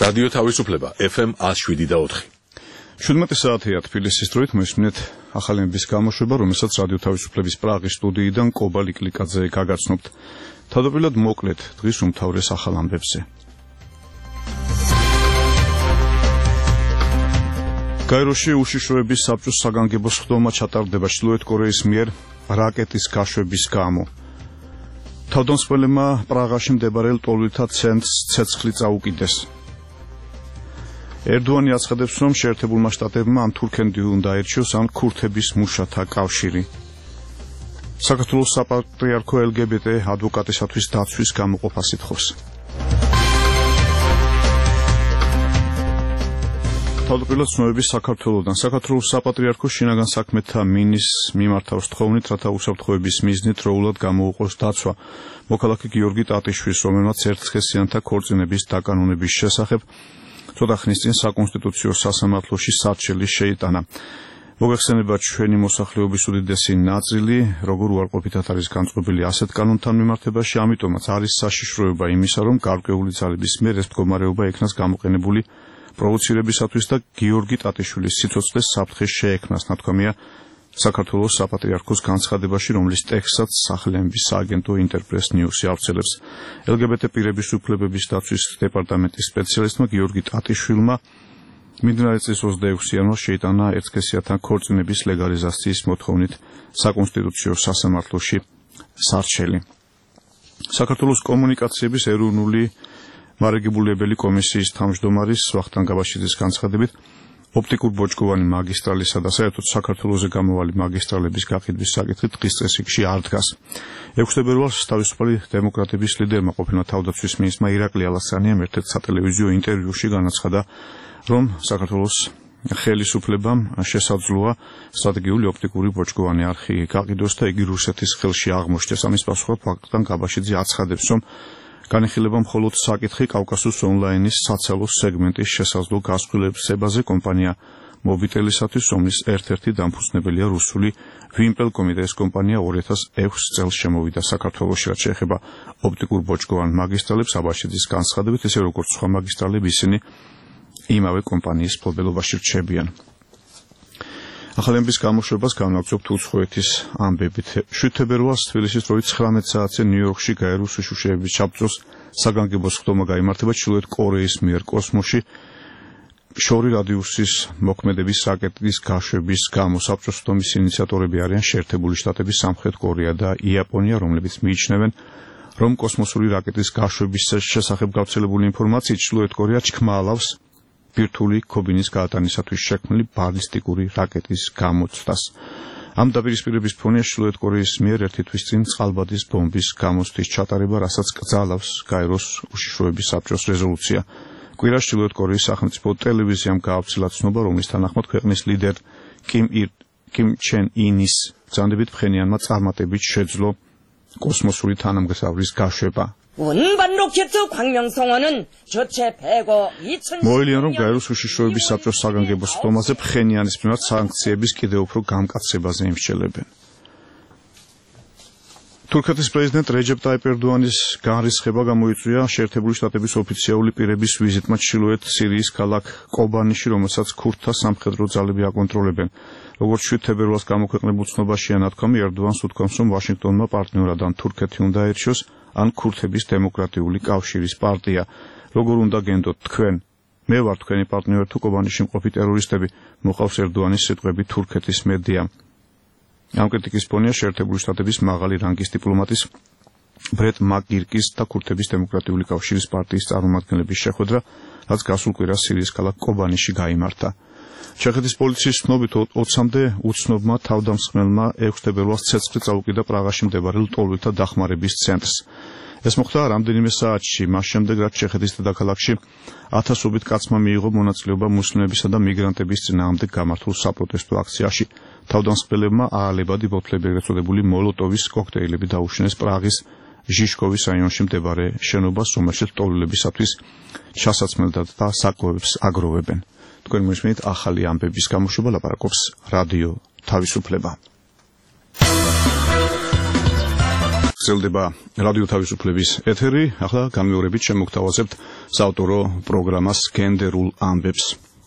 რადიო თავისუფლება FM 107.4. 17 საათია თბილისის დროით მოსმენთ ახალი ამბის გამოშვება, რომელსაც რადიო თავისუფლების პრაღის სტუდიიდან კობა ლიკლიკაძე გაგაცნობთ. თავდაპირველად მოკლედ დღის უმთავრეს ახალ ამბებზე. გაეროში უშიშროების საბჭოს საგანგებო სხდომა ჩატარდება ჩრდილოეთ კორეის მიერ რაკეტის გაშვების გამო. თავდამსხმელებმა პრაღაში მდებარე ლტოლვილთა ცენტრს ცეცხლი წაუკიდეს. ერდოანი აცხადებს, რომ შეერთებულმა შტატებმა ამ თურქეთში უნდა აერჩიოს ან ქურთების მუშათა კავშირი. საქართველოს საპატრიარქო LGBT ადვოკატისათვის დაცვის გამოყოფას ითხოვს. თავდაპირველად ცნობები საქართველოდან. საქართველოს საპატრიარქო შინაგან საქმეთა მინის მიმართავს თხოვნით, რათა უსაფრთხოების მიზნით დროულად გამოუყოს დაცვა მოქალაქე გიორგი ტატიშვილის, რომელმაც ერთსქესიანთა ქორწინების დაკანონების შესახებ ცოტა ხნის წინ საკონსტიტუციო სასამართლოში სარჩელი შეიტანა. მოგეხსენება ჩვენი მოსახლეობის უდიდესი ნაწილი, როგორ უარყოფითად არის განწყობილი ასეთ კანონთან მიმართებაში, ამიტომაც არის საშიშროება იმისა, რომ გარკვეული ძალების მიერ ეს მდგომარეობა იქნას გამოყენებული პროვოცირებისათვის და გიორგი ტატიშვილის სიცოცხლეს საფრთხე შეექმნას, ნათქვამია საქართველოს საპატრიარქოს განცხადებაში, რომლის ტექსტსაც სახელმწიფოს სააგენტო ინტერპრეს ნიუსი ავრცელებს. LGBT პირების უფლებების დაცვის დეპარტამენტის სპეციალისტმა გიორგი ტატიშვილმა მიმდინარე წლის 26 იანვარს შეიტანა ერთსქესიანთა ქორწინების ლეგალიზაციის მოთხოვნით საკონსტიტუციო სასამართლოში სარჩელი. საქართველოს კომუნიკაციების ეროვნული მარაგებულებელი კომისიის თავმჯდომარის ვახტანგ გაბაშიძის განცხადებით, ოპტიკურ ბოჭკოვანი მაგისტრალისა და საერთოდ საქართველოზე გამოვალი მაგისტრალების გაყიდვის საკითხი დღის წესრიგში არ დგას. 6 თებერვალს თავისუფალი დემოკრატების ლიდერმა ყოფილმა თავდაცვის მინისტრმა ირაკლი ალასანიამ ერთ-ერთ სატელევიზიო ინტერვიუში განაცხადა, რომ საქართველოს ხელისუფლებამ შესაძლოა სტრატეგიული ოპტიკური ბოჭკოვანი არხი გაყიდოს და იგი რუსეთის ხელში აღმოჩნდეს. ამის პასუხად ვახტანგ გაბაშიძე აცხადებს, რომ განიხილება მხოლოდ საკითხი კავკასიის ონლაინის საცალო სეგმენტის შესაძლო გასხვილებაზე კომპანია მობიტელისათვის, რომლის ერთ-ერთი დამფუძნებელია რუსული ვიმპელკომი და ეს კომპანია 2006 წელს შემოვიდა საქართველოში. რაც შეეხება ოპტიკურ ბოჭკოვან მაგისტრალებს, აბაშიძის განცხადებით, ესე როგორც სხვა მაგისტრალები, ისინი იმავე კომპანიის მფლობელობაში რჩებიან. ახალი ამბის გამოშვებას განვაგრძობთ უცხოეთის ამბებით. 7 თებერვალს თბილისის დროით 19 საათზე ნიუ-იორკში გაეროს უშიშროების საბჭოს საგანგებო სხდომა გაიმართება ჩრდილოეთ კორეის მიერ კოსმოსში შორი რადიუსის მოქმედების რაკეტის გაშვების გამო. საბჭოს სხდომის ინიციატორები არიან შეერთებული შტატები, სამხრეთ კორეა და იაპონია, რომლებიც მიიჩნევენ, რომ კოსმოსური რაკეტის გაშვების შესახებ გავრცელებული ინფორმაციით ჩრდილოეთ კორეა ჩქმალავს ბირთვული ქობინის გაატანისათვის შექმნილი ბალისტიკური რაკეტის გამოცდას. ამ დაპირისპირების ფონია ჩრდილოეთ კორეის მიერ ერთი თვის წინ წყალბადის ბომბის გამოცდის ჩატარება, რასაც კრძალავს გაეროს უშიშროების საბჭოს რეზოლუცია. კვირას ჩრდილოეთ კორეის სახელმწიფო ტელევიზიამ გაავრცელა ცნობა, რომლის თანახმად ქვეყნის ლიდერ კიმ ჩენ ინის ბრძანდებით ფხენიანმა წარმატებით შეძლო კოსმოსური თანამგზავრის გაშვება. მოელიან, რომ გაეროს უშიშროების საბჭოს საგანგებო სხდომაზე ფხენიანის მიმართ სანქციების კიდევ უფრო გამკაცებაზე იმსჯელებენ. თურქეთის პრეზიდენტ რეჯეპ ტაიპ ერდოანის განრისხება გამოიწვია შეერთებული შტატების ოფიციალური პირების ვიზიტმა ჩრდილოეთ სირიის ქალაქ კობანიში, რომელსაც ქურთთა სამხედრო ძალები აკონტროლებენ. როგორც 7 თებერვალს გამოქვეყნებულ ცნობაშია ნათქვამი, ერდოანს უთქვამს, რომ ვაშინგტონმა პარტნიორად ან თურქეთი უნდა აერჩიოს, ან ქურთების დემოკრატიული კავშირის პარტია. როგორ უნდა გენდოთ თქვენ? მე ვარ თქვენი პარტნიორი თუ კობანიში მყოფი ტერორისტები, მოყავს ერდოანის სიტყვები თურქეთის მედიამ. ამ კრიტიკის ფონია შეერთებული შტატების მაღალი რანგის დიპლომატის ბრეტ მაკგირკის და ქურთების დემოკრატიული კავშირის პარტიის წარმომადგენლების შეხვედრა, რაც გასულ კვირას სირიის ქალაქ კობანიში გაიმართა. ჩეხეთის პოლიციის ცნობით 20-მდე უცნობმა თავდამსხმელმა 6 თებერვალს ცეცხლი წაუკიდა პრაღაში მდებარე ლტოლვილთა დახმარების ცენტრს. ეს მოხდა რამდენიმე საათში მას შემდეგ, რაც ჩეხეთის დედაქალაქში ათასობით კაცმა მიიღო მონაწილეობა მუსლიმებისა და მიგრანტების წინააღმდეგ გამართულ საპროტესტო აქციაში. თავდამსხმელებმა აალებადი ბოთლები, ეგრეთ წოდებული მოლოტოვის კოქტეილები დაუშინეს პრაღის ჟიშკოვის რაიონში მდებარე შენობას, რომელშიც ლტოლვილებისათვის ჩასაცმელად და საკვებს აგროვებენ. თქვენ მოსმენთ ახალი ამბების გამოშვება, ლაპარაკობს რადიო თავისუფლება. გრძელდება რადიო თავისუფლების ეთერი. ახლა განმეორებით შემოგთავაზებთ საავტორო პროგრამას გენდერულ ამბებს.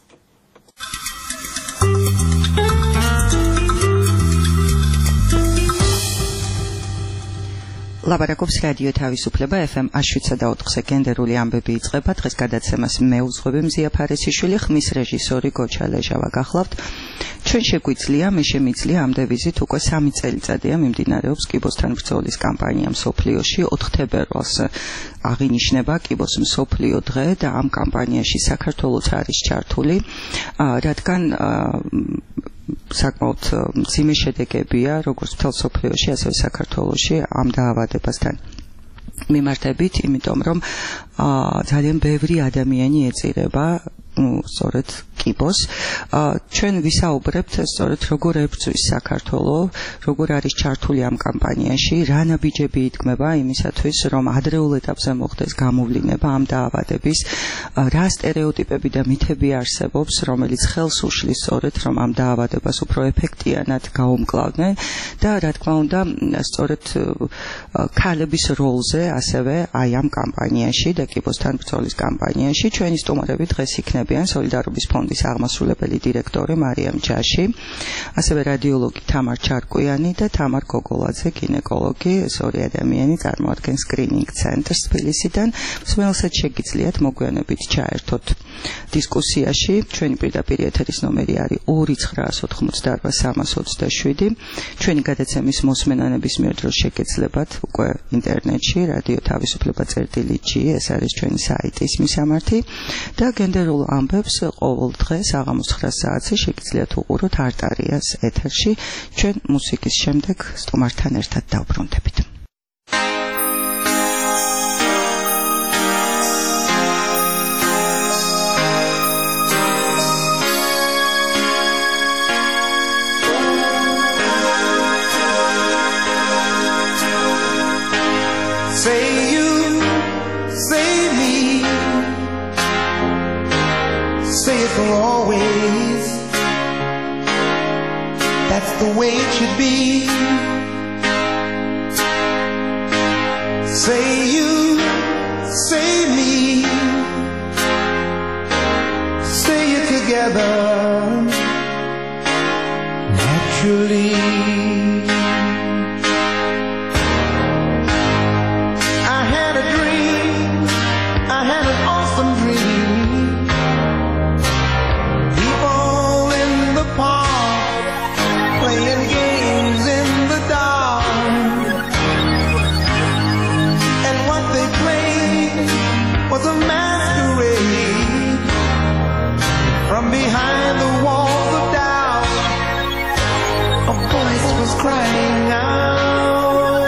ლაპარაკობს რადიო თავისუფლება FM 107.4-ზე გენდერული ამბები იწყება. დღეს გადაცემას მე უძღვები მზია ფარესიშვილი, ხმის რეჟისორი გოჩა ლეჟავა გახლავთ. ჩვენ შეგვიძლია, მე შემიძლია ამ დევიზით უკვე 3 წელიწადია მიმდინარეობს კიბოსთან ბრძოლის კამპანია მსოფლიოში. 4 თებერვალს აღინიშნება კიბოს მსოფლიო დღე და ამ კამპანიაში საქართველოც არის ჩართული, რადგან საკმაოდ მძიმე შედეგებია როგორც მთელ მსოფლიოში, ასევე საქართველოში ამ დაავადებასთან მიმართებით, იმიტომ რომ ძალიან ბევრი ადამიანი ეწირება სწორედ კიბოს. ჩვენ ვისაუბრებთ სწორედ როგორ ებრძვის საქართველო, როგორ არის ჩართული ამ კამპანიაში, რა ნაბიჯები იდგმება იმისათვის, რომ ადრეულ ეტაპზე მოხდეს გამოვლინება ამ დაავადების, რა სტერეოტიპები და მითები არსებობს, რომელიც ხელს უშლის სწორედ რომ ამ დაავადებას უფრო ეფექტიანად გაუმკლავდნენ და რა თქმა უნდა, სწორედ ქალების როლზე ასევე აი ამ კამპანიაში და კიბოსთან ბრძოლის კამპანიაში ჩვენი სტუმრები დღეს იქნებიან სოლიდარობის ფონდის აღმასრულებელი დირექტორი მარიამ ჯაში, ასევე რადიოლოგი თამარ ჩარკვიანი და თამარ გოგოლაძე, გინეკოლოგი. ეს ორი ადამიანი წარმოადგენს სკრინინგ ცენტრს თბილისიდან. მსმენელსაც შეგიძლიათ მოგვიანებით ჩაერთოთ დისკუსიაში. ჩვენი პირდაპირ ეთერის ნომერი არის 2988327. ჩვენი გადაცემის მოსმენანების მიერ დროს შეგეძლებათ უკვე ინტერნეტში რადიო თავისუფლება.g, ეს არის ჩვენი საიტის მისამართი და გენდერულ ამბებს ყოველ დღეს საღამოს 9 საათზე შეგიძლიათ უყუროთ არტარიას ეთერში. ჩვენ მუსიკის შემდეგ სტუმართან ერთად დავბრუნდებით. Say you, say me, say it for always. That's the way it should be. Say you, say me, say it together naturally. Crying out.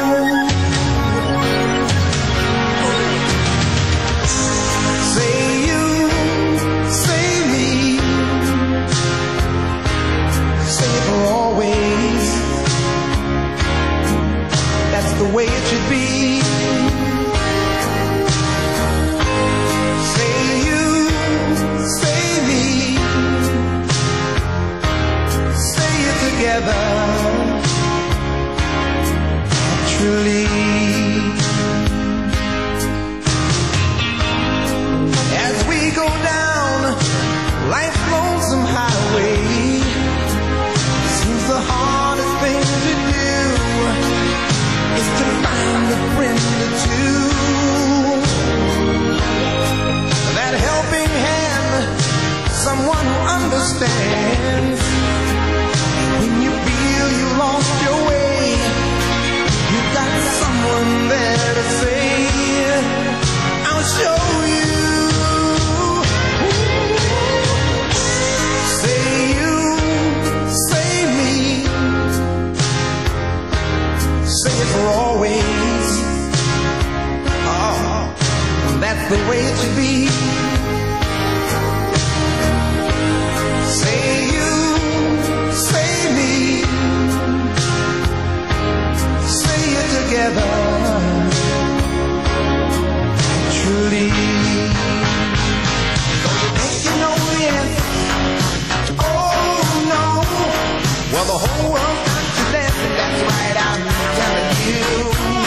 Say you, say me, say it for always. That's the way it should be. Say you, say me, say it together. As we go down life's lonesome highway, seems the hardest thing to do is to find a friend or two. That helping hand, someone who understands when you feel you lost your way. You got someone there to say, I'll show you. Say you, say me, say it for always. Oh, that's the way it should be. Say you, say me, say it together naturally. Don't you think you know the answer? Oh no. Well, the whole world got to dance, and that's right, I'm telling you.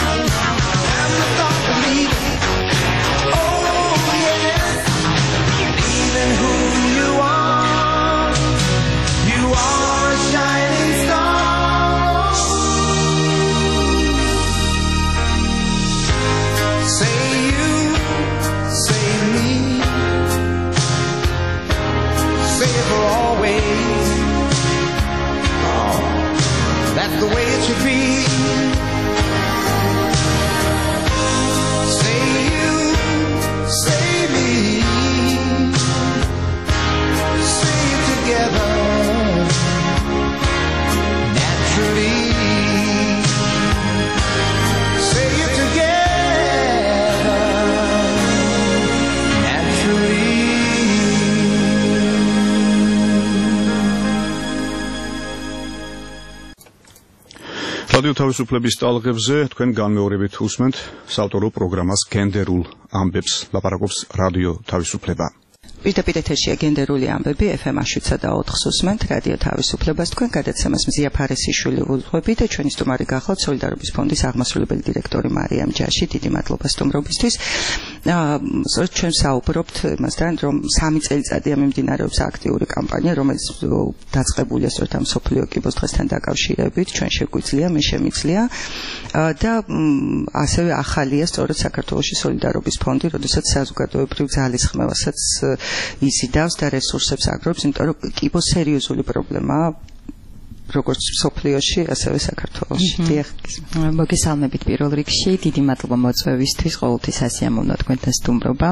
რადიო თავისუფლების ტალღებზე თქვენ განმეორებით უსმენთ საავტორო პროგრამას გენდერულ ამბებს, ლაპარაკობს რადიო თავისუფლება. პირდაპირ ეთერშია გენდერული ამბები FM 7.4 უსმენთ რადიო თავისუფლებას, თქვენ გადაცემას მზია ფარესიშვილი ვუძღვებით და ჩვენი სტუმარი გახლავთ სოლიდარობის ფონდის აღმასრულებელი დირექტორი მარიამ ჯაში. დიდი მადლობა სტუმრობისთვის. სწორედ ჩვენ საუბრობთ იმასთან, რომ 3 წელიწადია მიმდინარეობს აქტიური კამპანია, რომელიც დაწყებულია სწორედ ამ მსოფლიო კიბოს დღესთან დაკავშირებით. ჩვენ შეგვიძლია, მე შემიძლია და ასევე ახალია სწორედ საქართველოში სოლიდარობის ფონდი, როდესაც საზოგადოებრივ ძალისხმევასაც იზიდავს და რესურსებს აგროვებს, იმიტომ რომ კიბო სერიოზული პრობლემაა როგორც მსოფლიოში, ასევე საქართველოში. მოგესალმებით პირველ რიგში, დიდი მადლობა მოწვევისთვის, ყოველთვის ასიამოვნო თქვენთან სტუმრობა.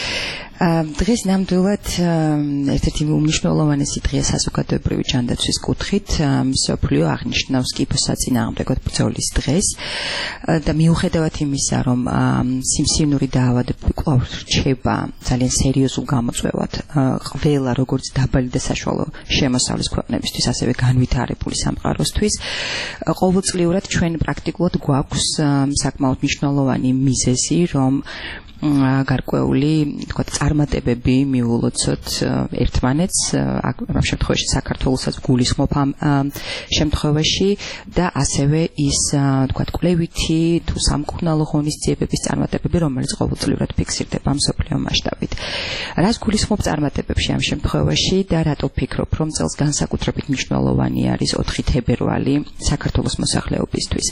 დღეს ნამდვილად ერთ-ერთი უმნიშვნელოვანესი დღეა საზოგადოებრივი ჯანდაცვის კუთხით. მსოფლიო აღნიშნავს კიბოს საწინააღმდეგო ბრძოლის დღეს და მიუხედავად იმისა, რომ სიმსივნური დაავადებები კვლავ რჩება ძალიან სერიოზულ გამოწვევად ყველა როგორც დაბალი და საშუალო შემოსავლის ქვეყნებისთვის, ასევე განვითარებული სამყაროსთვის, ყოველწლიურად ჩვენ პრაქტიკულად გვაქვს საკმაოდ მნიშვნელოვანი მიზეზი, რომ გარკვეული, თქვა, წარმატებები მიულოცოთ ერთმანეთს, ამ შემთხვევაში საქართველოსაც გულისხმობ ამ შემთხვევაში და ასევე ის, თქვა, კვლევითი თუ სამკურნალო ღონისძიებების წარმატებები, რომელიც ყოველწლიურად ფიქსირდება მსოფლიო მასშტაბით. რას გულისხმობ წარმატებებში ამ შემთხვევაში და რატო ვფიქრობ, რომ წელს განსაკუთრებით მნიშვნელოვანი არის 4 თებერვალი საქართველოს მოსახლეობისთვის.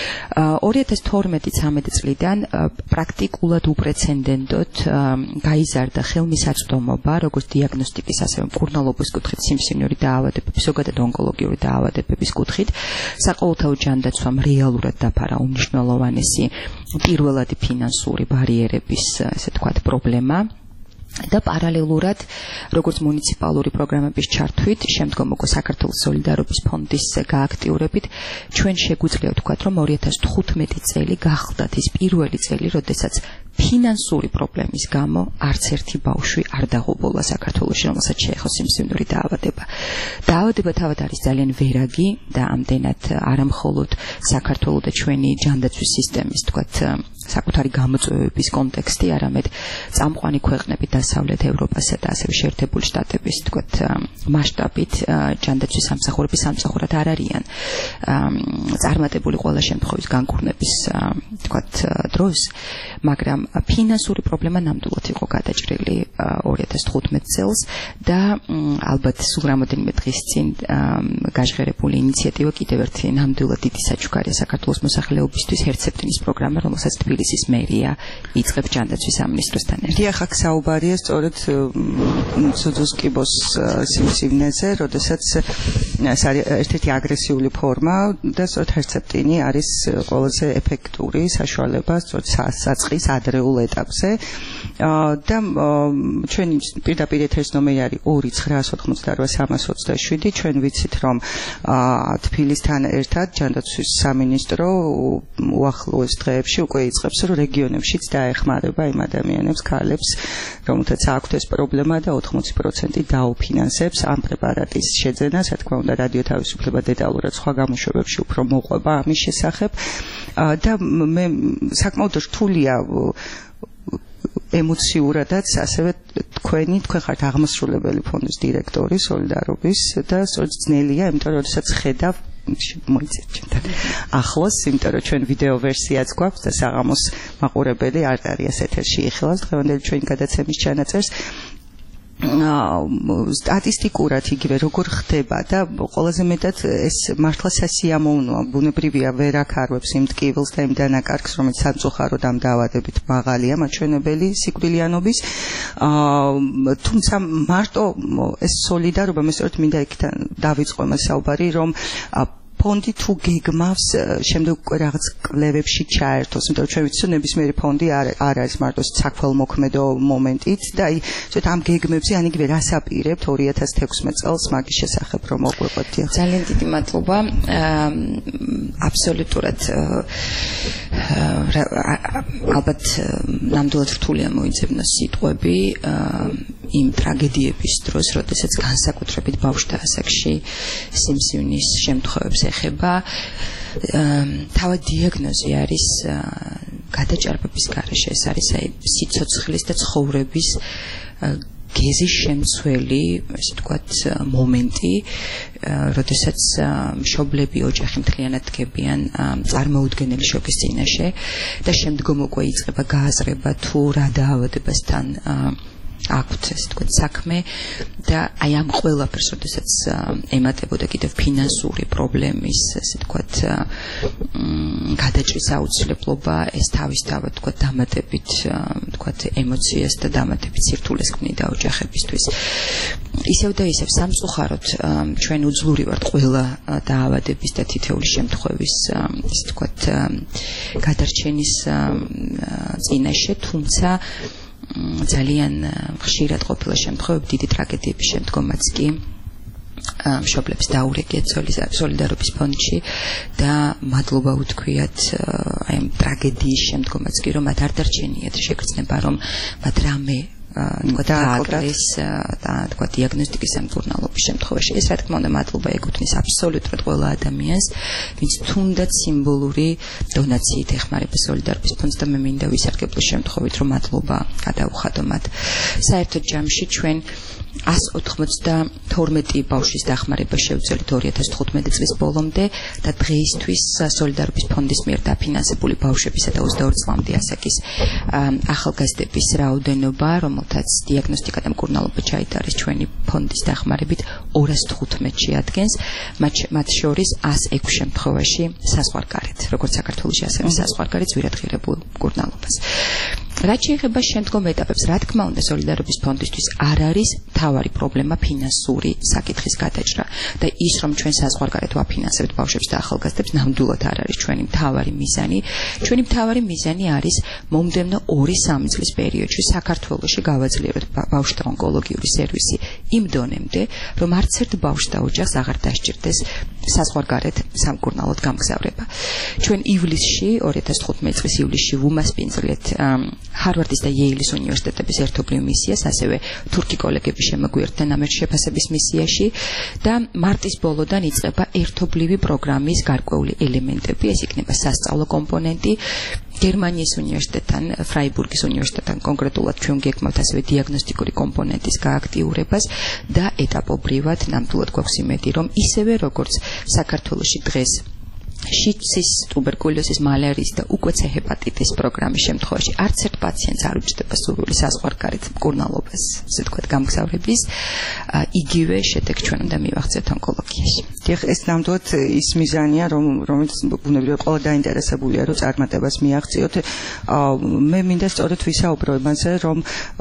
2012-13 წლიდან პრაქტიკულად უპრეცედენტოდ გაიზარდა ხელმისაწვდომობა, როგორც დიაგნოსტიკის, ასევე მკურნალობის კუთხით, სიმსივნური დაავადებების, ზოგადად ონკოლოგიური დაავადებების კუთხით, საყოველთაო ჯანდაცვამ რეალურად დაფარა უმნიშვნელოვანესი პირველადი ფინანსური ბარიერების, ესე ვთქვათ, პრობლემა. და პარალელურად, როგორც მუნიციპალური პროგრამების ჩართვით, შემდგომ უკვე საქართველოს სოლიდარობის ფონდის გააქტიურებით, ჩვენ შეგვიძლია ვთქვათ, რომ 2015 წელი გახლდათ ის პირველი წელი, როდესაც ფინანსური პრობლემის გამო არც ერთი ბავშვი არ დაღუპულა საქართველოში, რომელსაც შეეხო სიმსივნური დაავადება. დაავადება თავად არის ძალიან ვერაგი და ამდენად არამხოლოდ საქართველოს და ჩვენი ჯანდაცვის სისტემის, ვთქვათ, საკუთარი გამოწვევების კონტექსტი, არამედ წამყვანი ქვეყნები დასავლეთ ევროპასა და ასევე შეერთებული შტატების, ვთქვათ, მასშტაბით ჯანდაცვის სამსახურები სამსახურად არ არიან წარმატებული ყველა შემთხვევის განკურნების, ვთქვათ, დროს, მაგრამ ფინანსური პრობლემა ნამდვილად იყო გადაჭრილი 2015 წელს და ალბათ სულ რამოდენიმე დღის წინ გაჟღერებული ინიციატივა კიდევ ერთი ნამდვილად დიდი საჩუქარია საქართველოს მოსახლეობისთვის, ჰერცეპტინის პროგრამა, რომელსაც თბილისის მერია იწყებს ჯანდაცვის სამინისტროსთან ერთად. დიახ, აქ საუბარია სწორედ სუძუს კიბოს სიმსივნეზე, როდესაც ეს არის ერთ-ერთი აგრესიული ფორმა და სწორედ ჰერცეპტინი არის ყველაზე ეფექტური საშუალება სწორედ საწყის ადრეულ ეტაპზე და ჩვენი პირდაპირ ეთერის ნომერი არის 2-988-327. ჩვენ ვიცით, რომ თბილისთან ერთად ჯანდაცვის სამინისტრო უახლოეს დღეებში უკვე იწყებს, რომ რეგიონებშიც დაეხმარება იმ ადამიანებს, ქალებს, რომელთაც აქვთ ეს პრობლემა და 80% დაუფინანსებს ამ პრეპარატის შეძენას. რა თქმა უნდა, რადიო თავისუფლება დეტალურად სხვა გამოშვებებში უფრო მოყვება ამის შესახებ და მე საკმაოდ რთულია ემოციურადაც, ასევე თქვენ ხართ აღმასრულებელი ფონდის დირექტორი სოლიდარობის და სწორედ ძნელია, იმიტომ რომ როდესაც ხედავ მოიწევთ ჩვენთან ახლოს, იმიტომ რომ ჩვენ ვიდეო ვერსიაც გვაქვს და საღამოს მაყურებელი არ არის ეთერში იხილავს დღევანდელი ჩვენი გადაცემის ჩანაწერს. სტატისტიკურად იგივე როგორ ხდება და ყველაზე მეტად ეს მართლა სასიამოვნოა, ბუნებრივია ვერ აკარვებს იმ ტკივილს და იმ დანაკარგს, რომელიც სამწუხაროდ ამ დაავადებით მაღალია მაჩვენებელი სიკვდილიანობის, თუმცა მარტო ეს სოლიდარობა, მე სწორედ მინდა იქიდან დავიწყო მას საუბარი, რომ ფონდი თუ გეგმავს შემდეგ უკვე რაღაც კვლევებში ჩაერთოს, იმიტომ რომ ჩვენ ვიცით, რომ ნებისმიერი ფონდი არ არის მარტო საქველმოქმედო მომენტით და აი ზოგადად ამ გეგმებზე ან იგივე რას აპირებთ 2016 წელს მაგის შესახებ რომ მოგვეყვეთ. ძალიან დიდი მადლობა. აბსოლუტურად ალბათ ნამდვილად რთულია მოიძებნოს სიტყვები იმ ტრაგედიების დროს, როდესაც განსაკუთრებით ბავშვთა ასაკში სიმსივნის შემთხვევებს ეხება. თავად დიაგნოზი არის გადაჭარბების გარეშე, ეს არის აი სიცოცხლის და ცხოვრების გეზის შემცველი, ესე ვთქვათ, მომენტი, როდესაც მშობლები ოჯახი მთლიანად დგებიან წარმოუდგენელი შოკის წინაშე და შემდგომ უკვე იწყება გააზრება თუ რა დაავადებასთან აქვთ, ესე ვთქვათ, საქმე და აი ამ ყველაფერს, როდესაც ემატებოდა კიდევ ფინანსური პრობლემის, ესე ვთქვათ, გადაჭრის აუცილებლობა, ეს თავისთავად, ვთქვათ, დამატებით, ვთქვათ, ემოციას და დამატებით სირთულეს ქმნიდა ოჯახებისთვის. ისევ და ისევ სამწუხაროდ ჩვენ უძლური ვართ ყველა დაავადების და თითეული შემთხვევის, ესე ვთქვათ, გადარჩენის წინაშე, თუმცა ძალიან ხშირად ყოფილა შემთხვევები დიდი ტრაგედიების შემდგომაც კი მშობლებს დაურეკიათ სოლიდარობის ფონდში და მადლობა უთქვიათ აი ამ ტრაგედიის შემდგომაც კი რომ მათ არ დარჩენიათ შეგრძნება რომ მათ რამე დააკრეს და თქვა დიაგნოსტიკის სამკურნალობის შემთხვევაში ეს რა თქმა უნდა მადლობა ეკუთვნის აბსოლუტურად ყველა ადამიანს ვინც თუნდაც სიმბოლური დონაციით ეხმარება სოლიდარობის ფონდს და მე მინდა ვისარგებლო შემთხვევით რომ მადლობა გადაუხადო მათ საერთოდ ჯამში ჩვენ 192 ბავშვის დახმარება შევძელით 2015 წლის ბოლომდე და დღეისთვის სოლიდარობის ფონდის მიერ დაფინანსებული ბავშვებისა და 22 წლამდე ასაკის ახალგაზრდების რაოდენობა, რომელთაც დიაგნოსტიკა და მკურნალობა ჩაიტარეს ჩვენი ფონდის დახმარებით 215-ში ადგენს, მათ შორის 106 შემთხვევაში საზღვარგარეთ, როგორც საქართველოში ასევე საზღვარგარეთ ზვირადღირებულ მკურნალობას. რაც შეეხება შემდგომ ეტაპებს, რა თქმა უნდა, სოლიდარობის ფონდისთვის არ არის მთავარი პრობლემა ფინანსური საკითხის გადაჭრა და ის რომ ჩვენ საზღვარგარეთ ვაფინანსებთ ბავშვებს და ახალგაზრდებს ნამდვილად არ არის ჩვენი მთავარი მიზანი. ჩვენი მთავარი მიზანი არის მომდევნო 2-3 წლის პერიოდში საქართველოში გავაძლიეროთ ბავშვთა ონკოლოგიური სერვისი იმ დონემდე, რომ არც ერთ ბავშვს და ოჯახს აღარ დასჭირდეს საზღვარგარეთ სამკურნალოდ გამგზავრება. ჩვენ ივლისში 2015 წლის ივლისში ვუმასპინძლეთ ჰარვარდის და იეილის უნივერსიტეტების ერთობლივ მისიას, ასევე თურქი კოლეგები შემოგვიერთდნენ ამ შეფასების მისიაში და მარტის ბოლოდან იწყება ერთობლივი პროგრამის გარკვეული ელემენტები, ეს იქნება სასწავლო კომპონენტი. გერმანიის უნივერსიტეტთან, ფრაიბურგის უნივერსიტეტთან კონკრეტულად ჩვენ გეკმავთ ასევე დიაგნოსტიკური კომპონენტის გააქტიურებას და ეტაპობრივად ნამდვილად გვაქვს იმედი, რომ ისევე როგორც საქართველოში დღეს შიცის, ტუბერკულოზის, მალარიის და უკვე C ჰეპატიტის პროგრამის შემთხვევაში არც ერთ პაციენტს არ უჩნდება სურვილი საზღვარგარეთ მკურნალობას, ასე ვთქვათ, გამგზავრების, იგივე შედეგს ჩვენ უნდა მივახცევთ ონკოლოგიაში. ეს ნამდვილად ის მიზანია, რომელიც ბუნებრივად ყველა დაინტერესებულია, რომ წარმატებას მიაღწიოთ. მე მინდა სწორედ ვისაუბრო იმაზე, რომ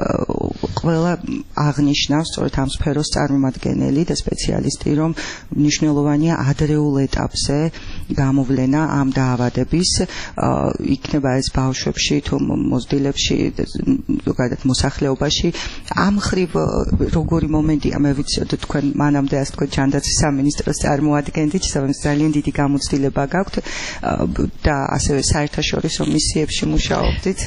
ყველა აღნიშნავს სწორედ ამ სფეროს წარმომადგენელი და სპეციალისტი, რომ მნიშვნელოვანია ადრეულ ეტაპზე გამოვლენა ამ დაავადების, იქნება ეს ბავშვებში თუ მოზრდილებში, ზოგადად მოსახლეობაში. ამ ხრივ როგორი მომენტია, მე ვიცი, რომ თქვენ მანამდე ასე თქვენ ჯანდაცვის სამინისტროს წარმოადგენდით, ძალიან დიდი გამოცდილება გაქვთ და ასევე საერთაშორისო მისიებში მუშაობდით.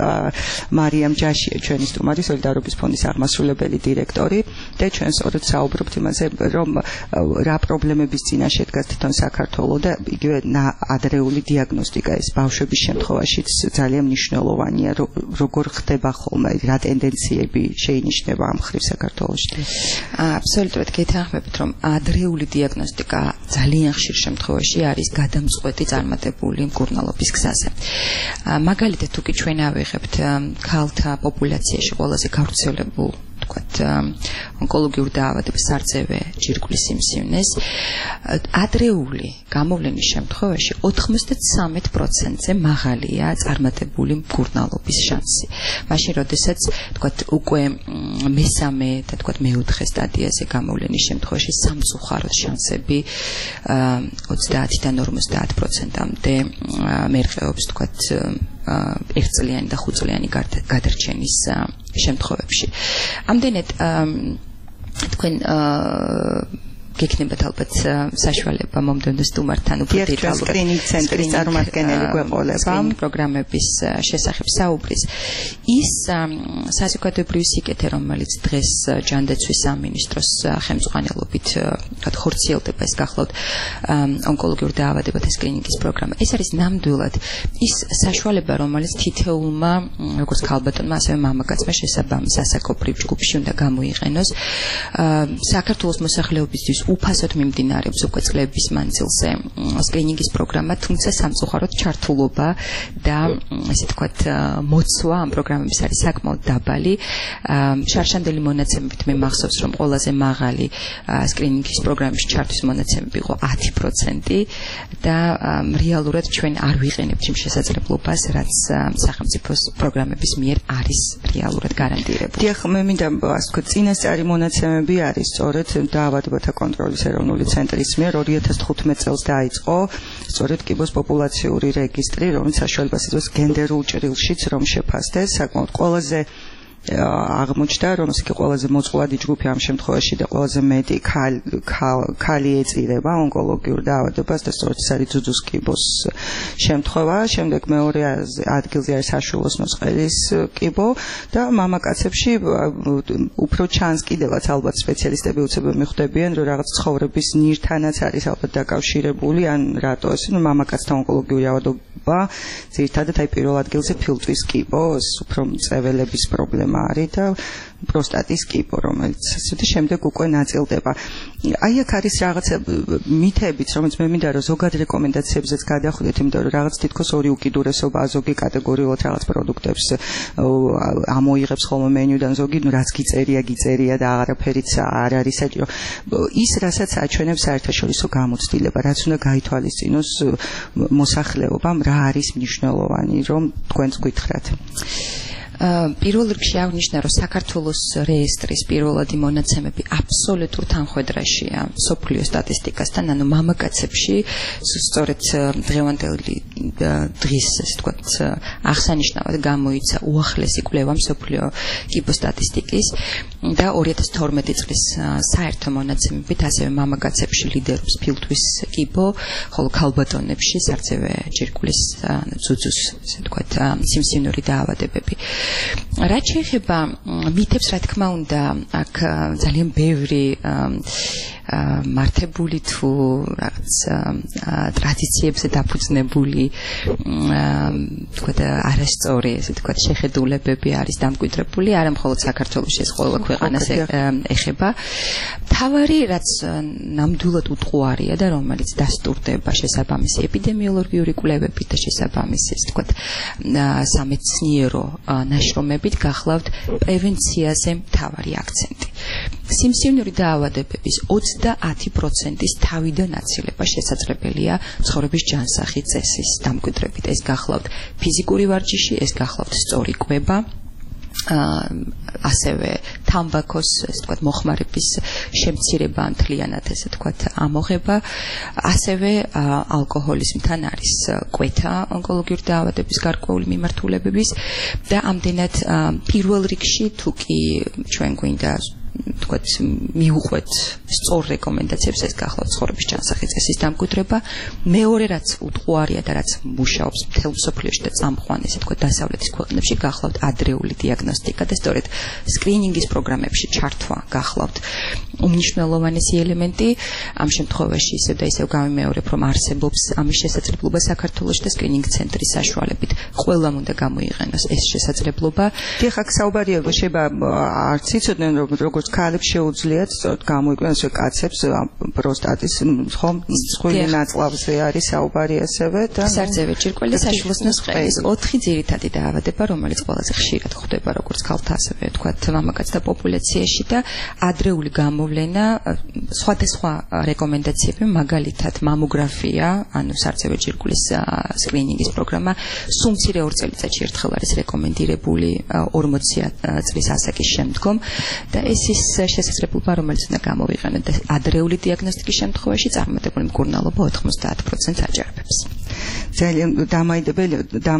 მარიამ ჯაშია ჩვენი სტუმარი, სოლიდარობის ფონდის აღმასრულებელი დირექტორი და ჩვენ სწორედ საუბრობთ იმაზე, რომ რა პრობლემების წინაშე დგას თვითონ საქართველო და იგივე ადრეული დიაგნოსტიკა ეს ბავშვების შემთხვევაშიც ძალიან მნიშვნელოვანია, როგორ ხდება ხოლმე, რა ტენდენციები შეინიშნება ამ ხრივ საქართველოში. აბსოლუტურად გეთანხმებით, რომ ადრეული დიაგნოსტიკა ძალიან ხშირ შემთხვევაში არის გადამწყვეტი წარმატებული მკურნალობის გზაზე. მაგალითად, თუ კი ჩვენ ავიღებთ ქალთა პოპულაციაში ყველაზე გავრცელებულ თქვათ ონკოლოგიურ დაავადებას სარწევე ჯირკვლის სიმსივნეს ადრეული გამოვლენის შემთხვევაში 93%-ზე მაღალია წარმატებული მკურნალობის შანსი. მაშინ როდესაც თქვათ უკვე მესამე და თქვათ მეოთხე სტადიაზე გამოვლენის შემთხვევაში სამწუხაროდ შანსები 30-დან 50%-მდე მერყეობს თქვათ ერთწლიანი და ხუთწლიანი გადარჩენის შემთხვევებში. ამდენად თქვენ გექნებათ ალბათ საშუალება მომდევნო სტუმართან უფრო დეტალურად სკრინინგ ცენტრის წარმომადგენელი გვეყოლება პროგრამების შესახებ საუბრის. ის საზოგადოებრივი სიკეთე, რომელიც დღეს ჯანდაცვის სამინისტროს ხელმძღვანელობით ხორციელდება, ეს გახლავთ ონკოლოგიურ დაავადებათა სკრინინგის პროგრამა. ეს არის ნამდვილად ის საშუალება, რომელიც თითოეულმა, როგორც ქალბატონმა, ასევე მამაკაცმა შესაბამის ასაკობრივ ჯგუფში უნდა გამოიყენოს. საქართველოს მოსახლეობისთვის უფასოდ მიმდინარეობს უკვე წლების მანძილზე სკრინინგის პროგრამა, თუმცა სამწუხაროდ ჩართულობა და ესე თქვათ მოცვა ამ პროგრამების არის საკმაოდ დაბალი. შარშანდელი მონაცემებით მე მახსოვს, რომ ყველაზე მაღალი სკრინინგის პროგრამის ჩართვის მონაცემები იყო 10% და რეალურად ჩვენ არ ვიყენებთ იმ შესაძლებლობას, რაც სახელმწიფოს პროგრამების მიერ არის რეალურად გარანტირებული. დიახ, მე მინდა ასე ვთქვათ, წინასწარი მონაცემები არის სწორედ დაავადებათა კონტროლის ეროვნული ცენტრის მიერ 2015 წელს დაიწყო სწორედ კიბოს პოპულაციური რეგისტრი, რომელიც საშუალებას იძლევა გენდერულ ჭრილშიც რომ შეფასდეს, საკმაოდ ყველაზე აღმოჩნდა, რომ ეს ყველაზე მოწყვლადი ჯგუფი ამ შემთხვევაში და ყველაზე მეტი ქალი ეწირება ონკოლოგიურ დაავადებას და სწორედ ეს არის ძუძუს კიბოს შემთხვევა. შემდეგ მეორე ადგილზე არის საშუალოს ნოსყედის კიბო და მამაკაცებში უფრო ჩანს კიდევაც ალბათ სპეციალისტები უცებად მიხვდებიან, რომ რაღაც ცხოვრების ნირთანაც არის ალბათ დაკავშირებული, ან რატო ეს მამაკაცთა ონკოლოგიური დაავადება ძირითადად აი პირველ ადგილზე ფილტვის კიბო, უფრო მწეველების პრობლემა არის და პროსტატის კიბო, რომელიც ასეთი შემდეგ უკვე ნაწილდება. აი აქ არის რაღაც მითებიც, რომელიც მე მინდა რომ ზოგად რეკომენდაციებზეც გადახვიდეთ, იმიტომ რომ რაღაც თითქოს ორი უკიდურესობა ზოგი კატეგორიულად რაღაც პროდუქტებს ამოიღებს ხოლმე მენიუდან, ზოგი რაც გიწერია და აღარაფერიც არ არის საჭირო. ის რასაც აჩვენებს საერთაშორისო გამოცდილება, რაც უნდა გაითვალისწინოს მოსახლეობამ, რა არის მნიშვნელოვანი, რომ თქვენც გითხრათ. პირველ რიგში აღნიშნა, რომ საქართველოს რეესტრის პირველადი მონაცემები აბსოლუტურ თანხვედრაშია მსოფლიო სტატისტიკასთან, ანუ მამაკაცებში სწორედ დღევანდელი დღის, ასე ვთქვათ, აღსანიშნავად გამოიცა უახლესი კვლევა მსოფლიო კიბოსტატისტიკის და 2012 წლის საერთო მონაცემებით ასევე მამაკაცებში ლიდერობს ფილტვის კიბო, ხოლო ქალბატონებში სარცევე ჯირკვლის ძუძუს, ასე ვთქვათ, სიმსივნური დაავადებები. რაც შეეხება მითებს, რა თქმა უნდა, აქ ძალიან ბევრი მართებული თუ რაღაც ტრადიციებზე დაფუძნებული თქვათ არასწორი, ესე თქვათ, შეხედულებები არის დამკვიდრებული, არა მხოლოდ საქართველოში, ეს ყველა ქვეყანას ეხება. თავარი, რაც ნამდვილად უტყუარია და რომელიც დასტურდება შესაბამისი ეპიდემიოლოგიური კვლევებით და შესაბამისი, ესე თქვათ, სამეცნიერო ნაშრომებით გახლავთ პრევენციაზე მთავარი აქცენტი. სიმსივნური დაავადებების 30%-ის თავიდან აცილება შესაძლებელია ცხოვრების ჯანსაღი წესის დამკვიდრებით. ეს გახლავთ ფიზიკური ვარჯიში, ეს გახლავთ სწორი კვება, ასევე თამბაქოს, ესე ვთქვათ, მოხმარების შემცირება, მთლიანად ესე ვთქვათ, ამოღება, ასევე ალკოჰოლიზმთან არის კვეთა ონკოლოგიური დაავადების გარკვეული მიმართულებების და ამდენად პირველ რიგში თუ კი ჩვენ გვინდა თქვათ მიუყვეთ სწორ რეკომენდაციებს, ეს გახლავთ ცხოვრების ჯანსაღი წესის დამკვიდრება. მეორე რაც უტყუარია და რაც მუშაობს მთელ მსოფლიოში და წამყვან, ესე თქვათ, დასავლეთის ქვეყნებში, გახლავთ ადრეული დიაგნოსტიკა და სწორედ სკრინინგის პროგრამებში ჩართვა გახლავთ უმნიშვნელოვანესი ელემენტი. ამ შემთხვევაში ისევ და ისევ გამიმეორებ, რომ არსებობს ამის შესაძლებლობა საქართველოში და სკრინინგ ცენტრის საშუალებით ყველამ უნდა გამოიყენოს ეს შესაძლებლობა. დიახ, აქ საუბარია შეიძლება არც იცოდნენ, რომ როგორც ქალებს შეუძლიათ სწორედ გამოიყვანოს კაცებს პროსტატის ხომ მსხვილი ნაწლავზე არის საუბარი ასევე და სარცევე ჯირკვლის საშუალოს ნოსყედის 4 ძირითადი დაავადება, რომელიც ყველაზე ხშირად ხდება როგორც ქალთა, ასევე ვთქვათ, მამაკაცთა პოპულაციაში და ადრეული გამოვლენა, სხვადასხვა რეკომენდაციები, მაგალითად მამოგრაფია, ანუ სარცევე ჯირკვლის სკრინინგის პროგრამა, სულ მცირე 2 წელიწადში ერთხელ არის რეკომენდირებული 40 წლის ასაკის შემდგომ და ეს ის შესაძლებლობა, რომელიც უნდა გამოვიყენოთ და ადრეული დიაგნოსტიკის შემთხვევაში წარმატებული მკურნალობა 90% აჯანყებს. ძალიან დამაიდებელი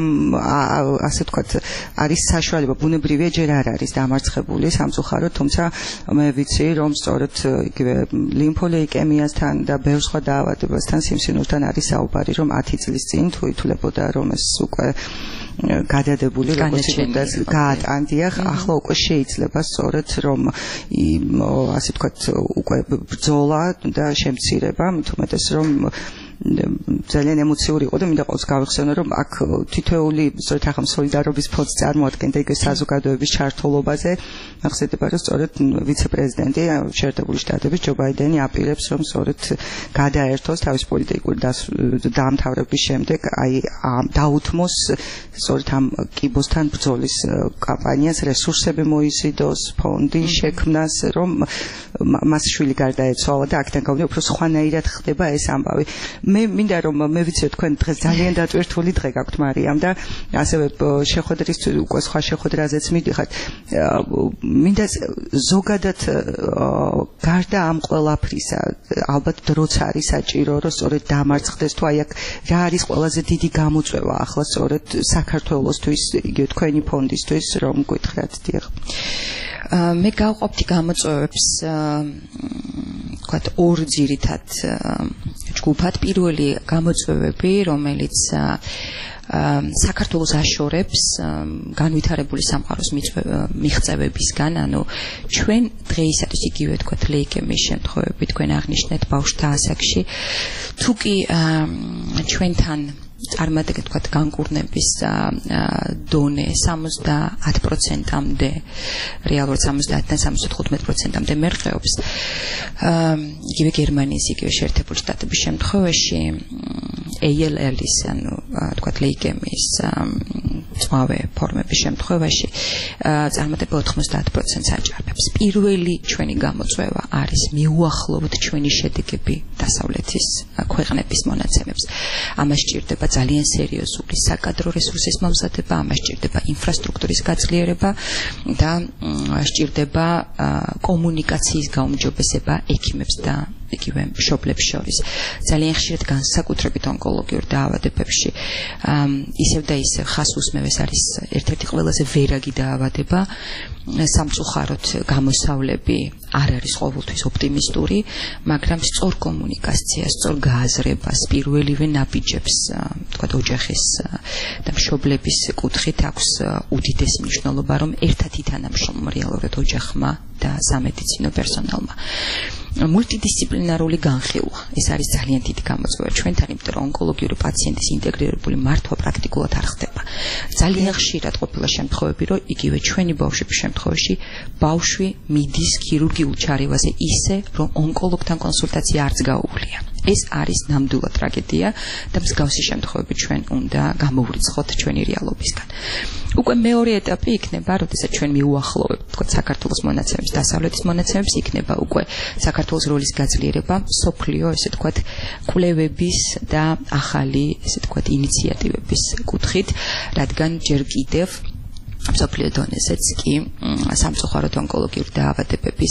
ასე ვთქვათ არის საშუალება ბუნებრივია ჯერ არ არის დამარცხებული სამწუხაროდ თუმცა მე ვიცი რომ სწორედ იგივე ლიმფოლეიკემიასთან და ბევრ სხვა დაავადებასთან სიმსივნურთან არის საუბარი რომ 10 წლის წინ თუ ითვლებოდა რომ ეს უკვე გადადებული როგორც იქნება გაატანდია ახლა უკვე შეიძლება სწორედ რომ ასე ვთქვათ უკვე ბრძოლა და შემცირება მით უმეტეს რომ ძალიან ემოციური იყო და მინდა ყოველთვის გავიხსენო რომ აქ თითოეული სწორედ ახლა სოლიდარობის ფონდს წარმოადგენდა იგივე საზოგადოების ჩართულობაზე ახსენდება რომ სწორედ ვიცე-პრეზიდენტი შეერთებული შტატების ჯო ბაიდენი აპირებს რომ სწორედ გადაერთოს თავის პოლიტიკური დაამთავრების შემდეგ აი დაუთმოს სწორედ ამ კიბოსთან ბრძოლის კამპანიას რესურსები მოიზიდოს ფონდი შექმნას რომ მას შვილი გარდაეცვალა და აქედან გამომდინარე უფრო სხვანაირად ხდება ეს ამბავი მე მინდა რომ მე ვიცი თქვენ დღეს ძალიან დატვირთული დღე გაქვთ მარიამ და ასევე შეხვედრის უკვე სხვა შეხვედრაზეც მიდიხართ მინდა ზოგადად გარდა ამ ყველაფრისა ალბათ დროც არის საჭირო რომ სწორედ დამარცხდეს თუ აი აქ რა არის ყველაზე დიდი გამოწვევა ახლა სწორედ საქართველოსთვის იგივე თქვენი ფონდისთვის რომ გითხრათ დიახ მე გავყოფდი გამოწვევებს ვთქვათ ორ ძირითად ჯგუფად პირველი გამოწვევები რომელიც საქართველოს აშორებს განვითარებული სამყაროს მიღწევებისგან ანუ ჩვენ დღეისათვის იგივე ვთქვათ ლეიკემიის შემთხვევები თქვენ აღნიშნეთ ბავშვთა ასაკში თუ კი ჩვენთან წარმატებით ვთქვათ განკურნების დონე 70%-მდე რეალურად 70-დან 75%-მდე მერყეობს იგივე გერმანიის იგივე შეერთებული შტატების შემთხვევაში ALL-ის ანუ ვთქვათ ლეიკემიის წვავე ფორმების შემთხვევაში წარმატება 90%-ს აჭარბებს პირველი ჩვენი გამოწვევა არის მიუახლოვოთ ჩვენი შედეგები დასავლეთის ქვეყნების მონაცემებს ამას სჭირდება ძალიან სერიოზული საკადრო რესურსის მომზადება, ამას სჭირდება ინფრასტრუქტურის გაძლიერება და სჭირდება კომუნიკაციის გაუმჯობესება ექიმებს და იგივე მშობლებს შორის. ძალიან ხშირად განსაკუთრებით ონკოლოგიურ დაავადებებში ისევ და ისევ ხას უსმევ ეს არის ერთ-ერთი ყველაზე ვერაგი დაავადება. სამწუხაროდ გამოსავლები არ არის ყოველთვის ოპტიმისტური, მაგრამ სწორ კომუნიკაციას, სწორ გააზრებას, პირველივე ნაბიჯებს, თქვათ ოჯახის და მშობლების კუთხით აქვს უდიდესი მნიშვნელობა, რომ ერთად ითანამშრომლონ რეალურად ოჯახმა და სამედიცინო პერსონალმა. მულტიდისციპლინარული განხილვა ეს არის ძალიან დიდი გამოწვევა ჩვენთან, იმიტომ რომ ონკოლოგიური პაციენტის ინტეგრირებული მართვა პრაქტიკულად არ ხდება. ძალიან ხშირად ყოფილა შემთხვევები, რომ იგივე ჩვენი ბავშვების შემთხვევაში ბავშვი მიდის ქირურგიულ ჩარევაზე ისე, რომ ონკოლოგთან კონსულტაცია არც გაუვლია. ეს არის ნამდვილად ტრაგედია და მსგავსი შემთხვევები ჩვენ უნდა გამოვრიცხოთ ჩვენი რეალობისგან. უკვე მეორე ეტაპი იქნება, როდესაც ჩვენ მიუახლოვებთ, თქო, საქართველოს მონაცემებს, დასავლეთის მონაცემებს, იქნება უკვე საქართველოს როლის გაძლიერება, სოფლიო, ესე თქვათ, კვლევების და ახალი, ესე თქვათ, ინიციატივების კუთხით, რადგან ჯერ კიდევ სოფლიო დონეზეც კი სამწუხაროდ ონკოლოგიური დაავადებების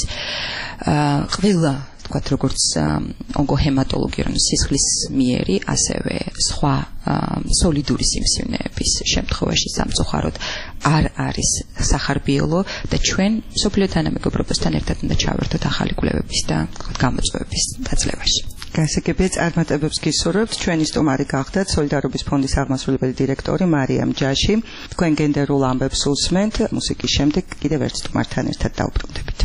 ყველა თქვათ როგორც ონკოჰემატოლოგიური სისხლისმიერი, ასევე სხვა სოლიდური სიმსივნეების შემთხვევაში სამწუხაროდ არ არის სახარბიელო და ჩვენ სოფლიო თანამეგობრობასთან ერთად უნდა ჩავერთოთ ახალი კვლევების და გამოწვევების დაძლევაში. გასაგებია წარმატებებს გისურვებთ. ჩვენი სტუმარი გახდათ სოლიდარობის ფონდის აღმასრულებელი დირექტორი მარიამ ჯაში. თქვენ გენდერულ ამბებს უსმენთ. მუსიკის შემდეგ კიდევ ერთ სტუმართან ერთად დავუბრუნდებით.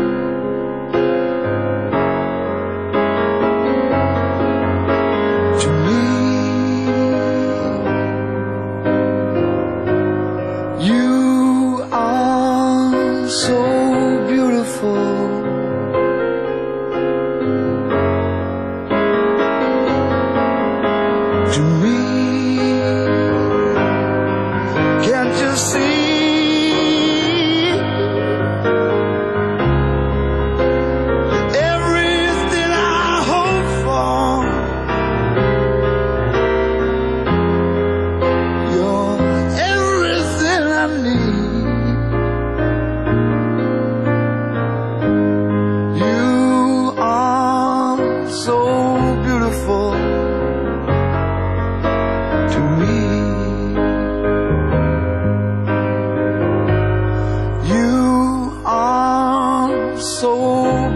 To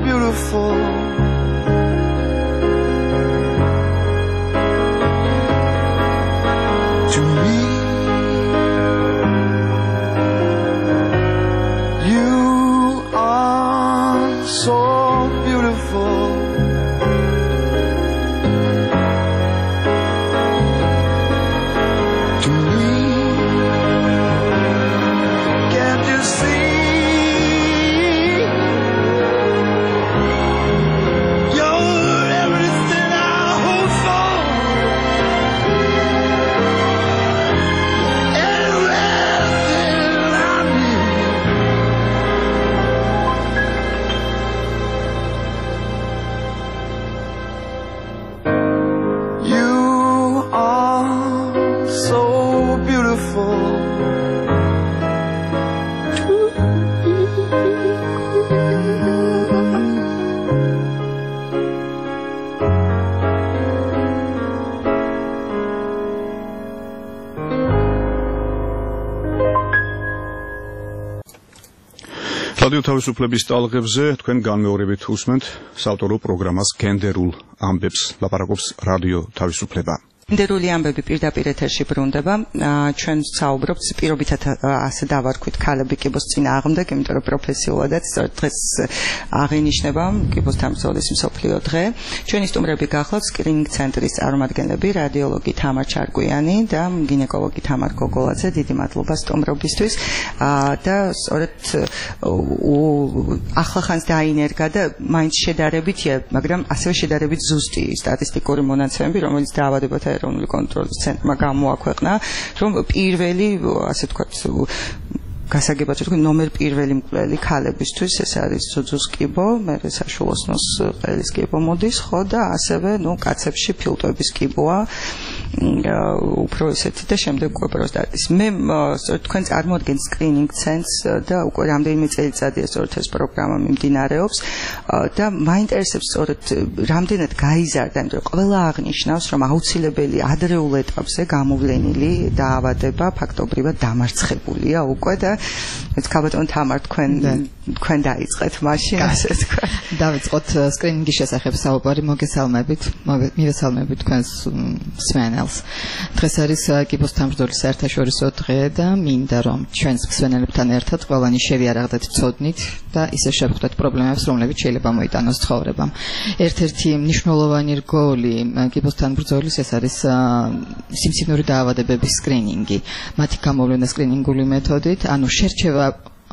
beautiful. To me, you are so beautiful. To me, can't you see? You're everything I hope for. Everything I need. You are so beautiful. რადიო თავისუფლების ტალღებზე თქვენ განმეორებით უსმენთ საავტორო პროგრამას გენდერულ ამბებს ლაპარაკობს რადიო თავისუფლება. გენდერული ამბები პირდაპირ ეთერში ბრუნდება. ჩვენ საუბრობთ პირობითად ასე დავარქვით ქალები კიბოს წინააღმდეგ, იმიტომ რომ პროფესიულადაც დღეს აღინიშნება კიბოს დამცველის მსოფლიო დღე. ჩვენი სტუმრები გახლავთ სკრინინგ ცენტრის წარმომადგენლები, რადიოლოგი თამარ ჩარკვიანი და გინეკოლოგი თამარ გოგოლაძე. დიდი მადლობა სტუმრობისთვის. და სწორედ ახლახანს დაინერგა და მაინც შედარებითია, მაგრამ ასევე შედარებით ზუსტი სტატისტიკური მონაცემები, რომელიც დაავადებათა ეროვნული კონტროლის ცენტრმა გამოაქვეყნა, რომ პირველი, ასე ვთქვათ, გასაგებად ვთქვი, ნომერ პირველი მკვლელი ქალებისთვის ეს არის ძუძუს კიბო, მერე საშუალოსნოს ყელის კიბო მოდის, ხო და ასევე, კაცებში ფილტვების კიბოა. უფრო ისეთი და შემდეგ უკვე პროსტატის. მე სწორედ თქვენ წარმოადგენთ სკრინინგ ცენტრს და უკვე რამდენიმე წელიწადია სწორედ ეს პროგრამა მიმდინარეობს და მაინტერესებს სწორედ რამდენად გაიზარდა, იმიტომ რომ ყველა აღნიშნავს, რომ აუცილებელი ადრეულ ეტაპზე გამოვლენილი დაავადება ფაქტობრივად დამარცხებულია უკვე და ქალბატონ თამარ თქვენ დაიწყეთ მაშინ ასე თქვა. დავიწყოთ სკრინინგის შესახებ საუბარი, მივესალმებით თქვენს მსმენელს. დღეს არის კიბოს დამბრძოლის საერთაშორისო დღე და მინდა რომ ჩვენს მსმენელებთან ერთად ყველანი შევიარაღდეთ ცოდნით და ისე შევხვდეთ პრობლემებს, რომლებიც შეიძლება მოიტანოს ცხოვრებამ. ერთ-ერთი მნიშვნელოვანი რგოლი კიბოს დამბრძოლის ეს არის სიმსივნური დაავადებების სკრინინგი. მათი გამოვლენა სკრინინგული მეთოდით, ანუ შერჩევა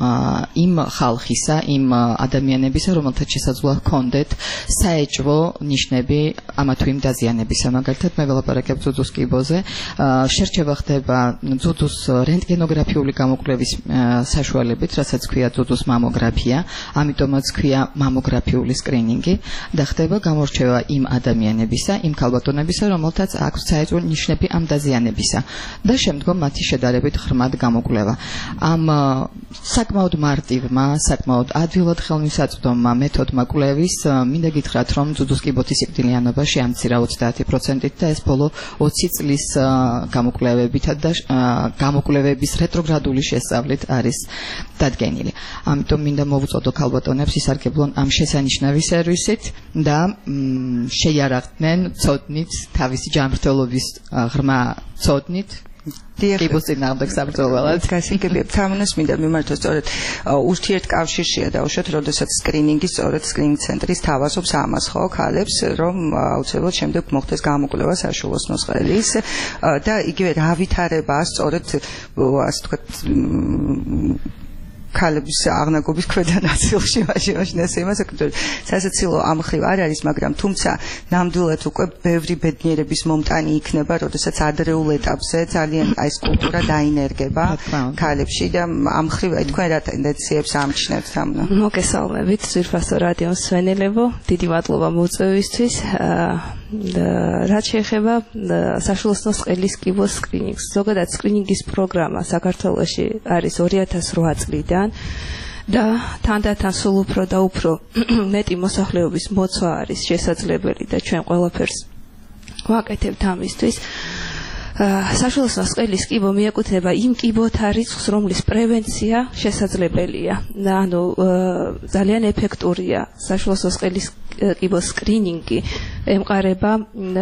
იმ ხალხისა, იმ ადამიანებისა, რომელთაც შესაძლოა ჰქონდეთ საეჭვო ნიშნები ამა თუ იმ დაზიანებისა. მაგალითად, მე ველაპარაკებ ძუძუს კიბოზე. შერჩევა ხდება ძუძუს რენტგენოგრაფიული გამოკვლევის საშუალებით, რასაც ქვია ძუძუს მამოგრაფია, ამიტომაც ქვია მამოგრაფიული სკრინინგი და ხდება გამორჩევა იმ ადამიანებისა, იმ ქალბატონებისა, რომელთაც აქვს საეჭვო ნიშნები ამ დაზიანებისა და შემდგომ მათი შედარებით ღრმად გამოკვლევა. ამ საკმაოდ მარტივმა, საკმაოდ ადვილად ხელმისაწვდომმა მეთოდმა კვლევის მინდა გითხრათ, რომ ძუძუს კიბოთის სიკვდილიანობა შეამცირა 30%-ით და ეს ბოლო 20 წლის გამოკვლევებითა და გამოკვლევების რეტროგრადული შესწავლით არის დადგენილი. ამიტომ მინდა მოვუწოდო ქალბატონებს ისარგებლონ ამ შესანიშნავი სერვისით და შეიარაღდნენ ცოდნით, თავისი ჯანმრთელობის ღრმა ცოდნით კიბოს წინააღმდეგ საბრძოლველად. გასაგებია, თამუნას მინდა მიმართოს სწორედ ურთიერთკავშირშია დაუშვათ, როდესაც სკრინინგი სწორედ სკრინინგ ცენტრის თავაზობს ამას, ხო, ქალებს, რომ აუცილებლად შემდეგ მოხდეს გამოკვლევა საშუალოსნოს ყელის და იგივე რა ვითარებაა სწორედ ასე ვთქვათ ქალების აღნაგობის ქვედა ნაწილში მაშინ ესე იმას აკეთებს. სასაცილო ამხრივ არ არის, მაგრამ თუმცა ნამდვილად უკვე ბევრი ბედნიერების მომტანი იქნება, როდესაც ადრეულ ეტაპზე ძალიან ეს კულტურა დაინერგება ქალებში და ამხრივ თქვენ რა ტენდენციებს ამჩნევთ ამ? მოგესალმებით, ძვირფასო რადიო მსმენელებო, დიდი მადლობა მოწვევისთვის. რაც შეეხება საშუალოსნოს ყელის კიბოს სკრინინგს. ზოგადად სკრინინგის პროგრამა საქართველოში არის 2008 წლიდან და თანდათან სულ უფრო და უფრო მეტი მოსახლეობის მოცვა არის შესაძლებელი და ჩვენ ყველაფერს ვაკეთებთ ამისთვის. საშუალო სკოლის კიბო მიეკუთვნება იმ კიბოთა რიცხვს, რომლის პრევენცია შესაძლებელია. ანუ ძალიან ეფექტურია საშუალო სკოლის კიბოს სკრინინგი ემყარება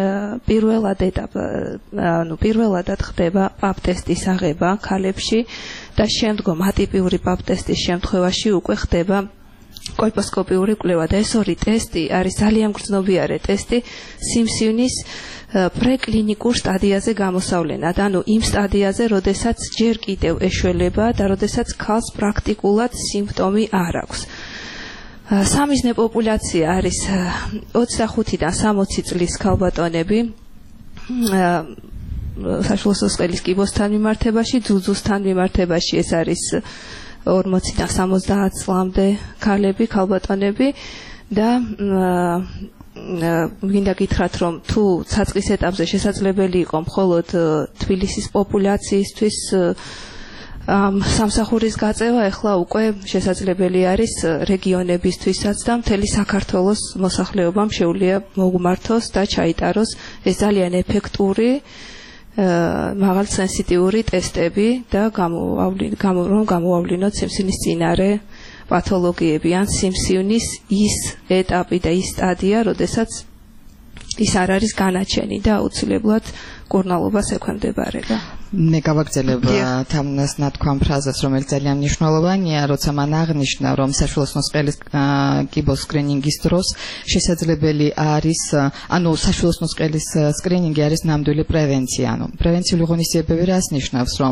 პირველადად ხდება პაპ ტესტის აღება ქალებში და შემდგომ ატიპიური პაპ ტესტის შემთხვევაში უკვე ხდება კოლპოსკოპიური კვლევა და ეს ორი ტესტი არის ძალიან გრძნობიარე ტესტი სიმსივნის პრეკლინიკურ სტადიაზე გამოსავლენად, ანუ იმ სტადიაზე, როდესაც ჯერ კიდევ ეშველება და როდესაც ქალს პრაქტიკულად სიმპტომი არ აქვს. სამიზნე პოპულაცია არის 25-დან 60 წლის ქალბატონები საშუალო სკოლის კიბოსთან მიმართებაში, ძუძუსთან მიმართებაში ეს არის 40-დან 70 წლამდე ქალბატონები და მინდა გითხრათ, რომ თუ საწყის ეტაპზე შესაძლებელი იყო მხოლოდ თბილისის პოპულაციისთვის სამსახურის გაწევა, ახლა უკვე შესაძლებელი არის რეგიონებისთვისაც და მთელი საქართველოს მოსახლეობამ შეუძლია მოგვმართოს და ჩაიტაროს ეს ძალიან ეფექტური მაღალ სენსიტიური ტესტები და გამოავლინოთ სიმსივნის წინარე პათოლოგიები ან სიმსივნის ის ეტაპი და ის სტადია, როდესაც ის არ არის განაჩენი და აუცილებლად კურნალობას ექვემდებარება. მე გავაგრძელებ თამნას ნათქვამ ფრაზას, რომელიც ძალიან მნიშვნელოვანია, როცა მან აღნიშნა, რომ საშუალო სკოლის კიბოს სკრინინგის დროს შესაძლებელი არის, ანუ საშუალო სკოლის სკრინინგი არის ნამდვილი პრევენცია, ანუ პრევენციული ღონისძიებები რას ნიშნავს, რომ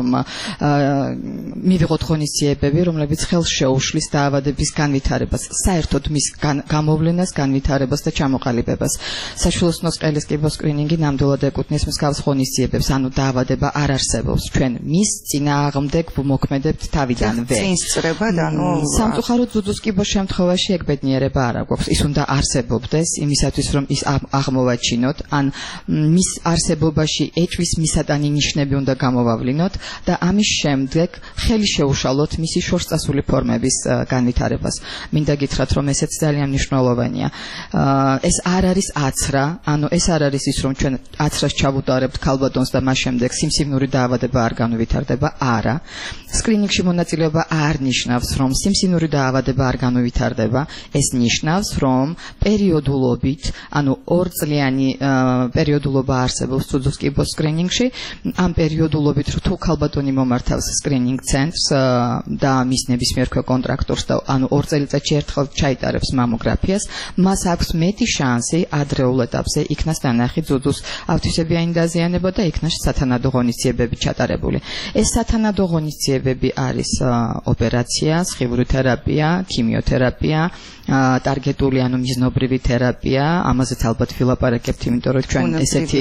მივიღოთ ღონისძიებები, რომლებიც ხელს შეუშლის დაავადების განვითარებას, საერთოდ მის გამოვლენას, განვითარებას და ჩამოყალიბებას. საშუალო სკოლის კიბოს სკრინინგი ნამდვილად ეკუთვნის მსგავს ღონისძიებებს, ანუ დაავადება არ არსებობს, ჩვენ მის წინააღმდეგ ვმოქმედებთ თავიდანვე. წინსწრება და ანუ სამწუხაროდ ძუძუს კიბოს შემთხვევაში ეგ ბედნიერება არ აქვს. ის უნდა არსებობდეს იმისათვის, რომ ის აღმოვაჩინოთ, ან მის არსებობაში ეჭვის მისატანი ნიშნები უნდა გამოვავლინოთ და ამის შემდეგ ხელი შეუშალოთ მისი შორსწასული ფორმების განვითარებას. მინდა გითხრათ, რომ ესეც ძალიან მნიშვნელოვანია. ეს არ არის აცრა, ანუ ეს არ არის ის, რომ ჩვენ აცრას ჩავუტარებთ ქალბატონს და მას შემდეგ სიმსივნური დაავადება არ განვითარდება, არა. სკრინინგში მონაწილეობა არ ნიშნავს, რომ სიმსივნური დაავადება არ განვითარდება, ეს ნიშნავს, რომ პერიოდულობით, ანუ 2 წლიანი პერიოდულობა არსებობს ძუძუს კიბოს სკრინინგში, ამ პერიოდულობით თუ ქალბატონი მომართავს სკრინინგ ცენტრს და მის ნებისმიერ კონტრაქტორს და ანუ 2 წელიწადში ერთხელ ჩაიტარებს მამოგრაფიას, მას აქვს მეტი შანსი ადრეულ ეტაპზე იქნას დანახი ძუძუს ავთვისებიანი დაზიანება და იქნას სათანადო ღონისძიებები ჩატარებული. ეს სათანადო ღონისძიებები არის ოპერაცია, სხივური თერაპია, ქიმიოთერაპია, ტარგეტული ანუ მიზნობრივი თერაპია, ამაზეც ალბათ ვილაპარაკებთ, იმიტომ რომ ჩვენ ესეთი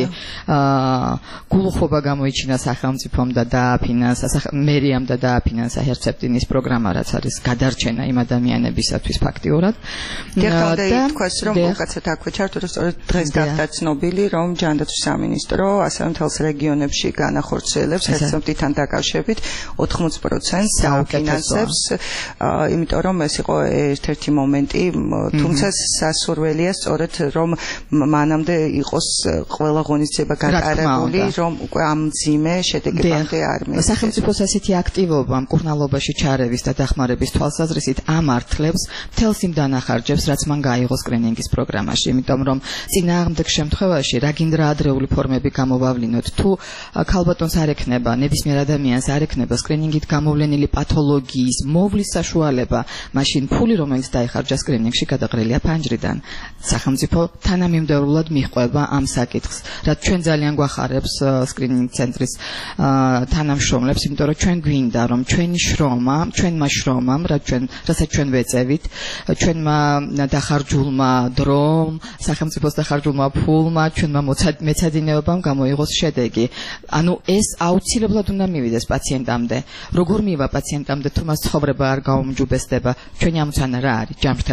გულუხობა გამოიჩინა სახელმწიფომ და დააფინანსა მერიამ და დააფინანსა ჰერცეპტინის პროგრამა, რაც არის გადარჩენა იმ ადამიანებისათვის ფაქტიურად. და თქვას, რომ უკაცრავად აქვე ჩართო, რომ სწორედ დღეს გახდა ცნობილი, რომ ჯანდაცვის სამინისტრო ასევე მთელს რეგიონებში განახორციელებს ჰერცეპტინთან დაკავშირებით 80% დააფინანსებს, იმიტომ რომ ეს იყო ერთ-ერთი მომენტი, თუმცა სასურველია სწორედ რომ მანამდე იყოს ყველა ღონისძიება გატარებული, რომ უკვე ამ მძიმე შედეგებამდე არ მიიღოს. სახელმწიფოს ასეთი აქტივობა მკურნალობაში ჩარევის და დახმარების თვალსაზრისით ამართლებს მთელს იმ დანახარჯებს, რაც მან გაიღო სკრინინგის პროგრამაში, იმიტომ რომ წინააღმდეგ შემთხვევაში რა გინდა ადრეული ფორმები გამოვავლინოთ, თუ ქალბატონს არ ექნება, ნებისმიერ ადამიანს არ ექნება სკრინინგით გამოვლენილი პათოლოგიის მოვლის საშუალება, მაშინ ფული, რომელიც დაიხარჯა სკრინინგში, გადაყრილია ფანჯრიდან. სახელმწიფო თანამიმდევრულად მიჰყვება ამ საკითხს, რაც ჩვენ ძალიან გვახარებს სკრინინგ ცენტრის თანამშრომლებს, იმიტომ რომ ჩვენ გვინდა, რომ ჩვენმა შრომამ, რასაც ჩვენ ვეწევით, ჩვენმა დახარჯულმა დრომ, სახელმწიფოს დახარჯულმა ფულმა, ჩვენმა მეცადინეობამ გამოიღოს შედეგი. ანუ ეს აუცილებლად უნდა მივიდეს პაციენტამდე. როგორ მივა პაციენტამდე, თუ მას ცხოვრება არ გაუმჯობესდება, ჩვენი ამოცანა რა არის? ჯანმრთელობა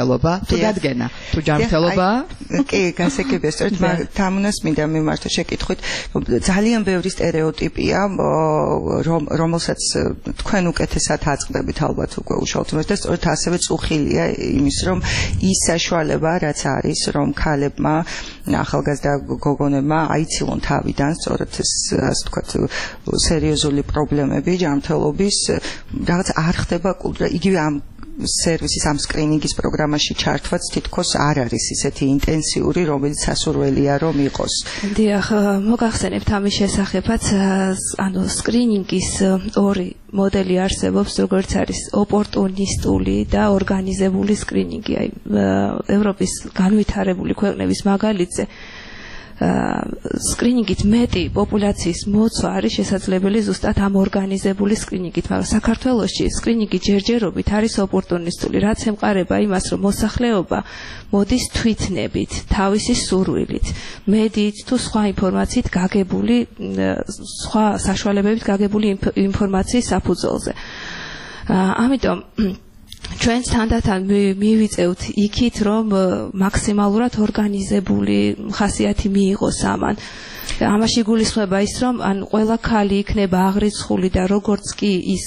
ჯანმრთელობა თუ დადგენა თუ ჯანმრთელობა კი გასაგებია სწორედ თამუნას მინდა მიმართო შეკითხვით ძალიან ბევრი სტერეოტიპია რომელსაც თქვენ უკეთესად აწყდებით ალბათ უკვე უშუალოდ და სწორედ ასევე წუხილია იმის რომ ის საშუალება რაც არის რომ ქალებმა ახალგაზრდა გოგონებმა აიცილონ თავიდან სწორედ ეს ასე ვთქვათ სერიოზული პრობლემები ჯანმრთელობის რაღაც არ ხდება იგივე ამ სერვისის ამ სკრინინგის პროგრამაში ჩართვაც თითქოს არ არის ისეთი ინტენსიური რომელიც სასურველია რომ იყოს. დიახ, მოგახსენებთ ამის შესახებაც ანუ სკრინინგის ორი მოდელი არსებობს, როგორც არის ოპორტუნისტული და ორგანიზებული სკრინინგი. აი ევროპის განვითარებული ქვეყნების მაგალითზე სკრინინგით მეტი პოპულაციის მოცვა არის შესაძლებელი ზუსტად ამ ორგანიზებული სკრინინგით, მაგრამ საქართველოში სკრინინგი ჯერჯერობით არის ოპორტუნისტული, რაც ემყარება იმას, რომ მოსახლეობა მოდის თვითნებით, თავისი სურვილით, მედიით თუ სხვა ინფორმაციით გაგებული, სხვა საშუალებებით გაგებული ინფორმაციის საფუძველზე. ამიტომ ჩვენს თანდათან მივიწევთ იქით, რომ მაქსიმალურად ორგანიზებული ხასიათი მიიღოს ამან. ამაში გულისხმება ის, რომ ან ყველა ქალი იქნება აღრიცხული და როგორც კი ის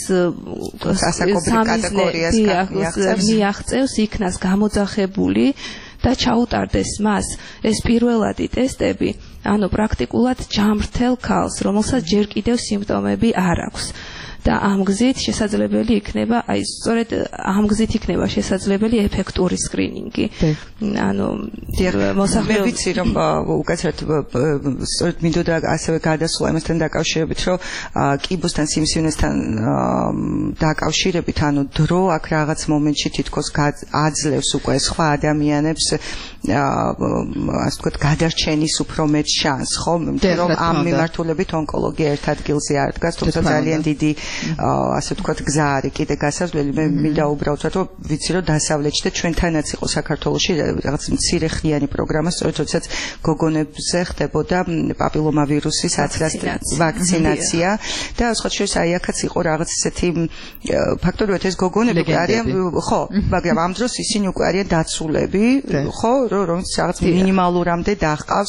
მიაღწევს, იქნას გამოძახებული და ჩაუტარდეს მას ეს პირველადი ტესტები, ანუ პრაქტიკულად ჯანმრთელ ქალს, რომელსაც ჯერ კიდევ სიმპტომები არ აქვს. და ამ გზით შესაძლებელი იქნება, აი სწორედ ამ გზით იქნება შესაძლებელი ეფექტური სკრინინგი. ანუ მოსახლეობა ვიცი რომ უკაცრად სწორედ მინდოდა ასევე გადასვლა იმასთან დაკავშირებით, რომ კიბოსთან სიმსივნესთან დაკავშირებით, ანუ დრო აქ რაღაც მომენტში თითქოს აძლევს უკვე სხვა ადამიანებს ასე ვთქვათ გადარჩენის უფრო მეტ შანსს, ხო? რომ ამ მიმართულებით ონკოლოგია ერთ ადგილზე არ დგას, თუმცა ძალიან დიდი ასე ვთქვათ გზა არის კიდე გასავლელი. მე მინდა უბრალოდ რომ ვიცი რომ დასავლეთში და ჩვენთანაც იყო საქართველოში რაღაც მცირე ხნიანი პროგრამა, სწორედ როდესაც გოგონებზე ხდებოდა პაპილომავირუსის ვაქცინაცია და სხვა შორის აი აქაც იყო რაღაც ესეთი ფაქტორი, ეს გოგონები არიან ხო, მაგრამ ამ დროს ისინი უკვე არიან დაცულები, ხო, რომელიც რაღაც მინიმალურამდე დაჰყავს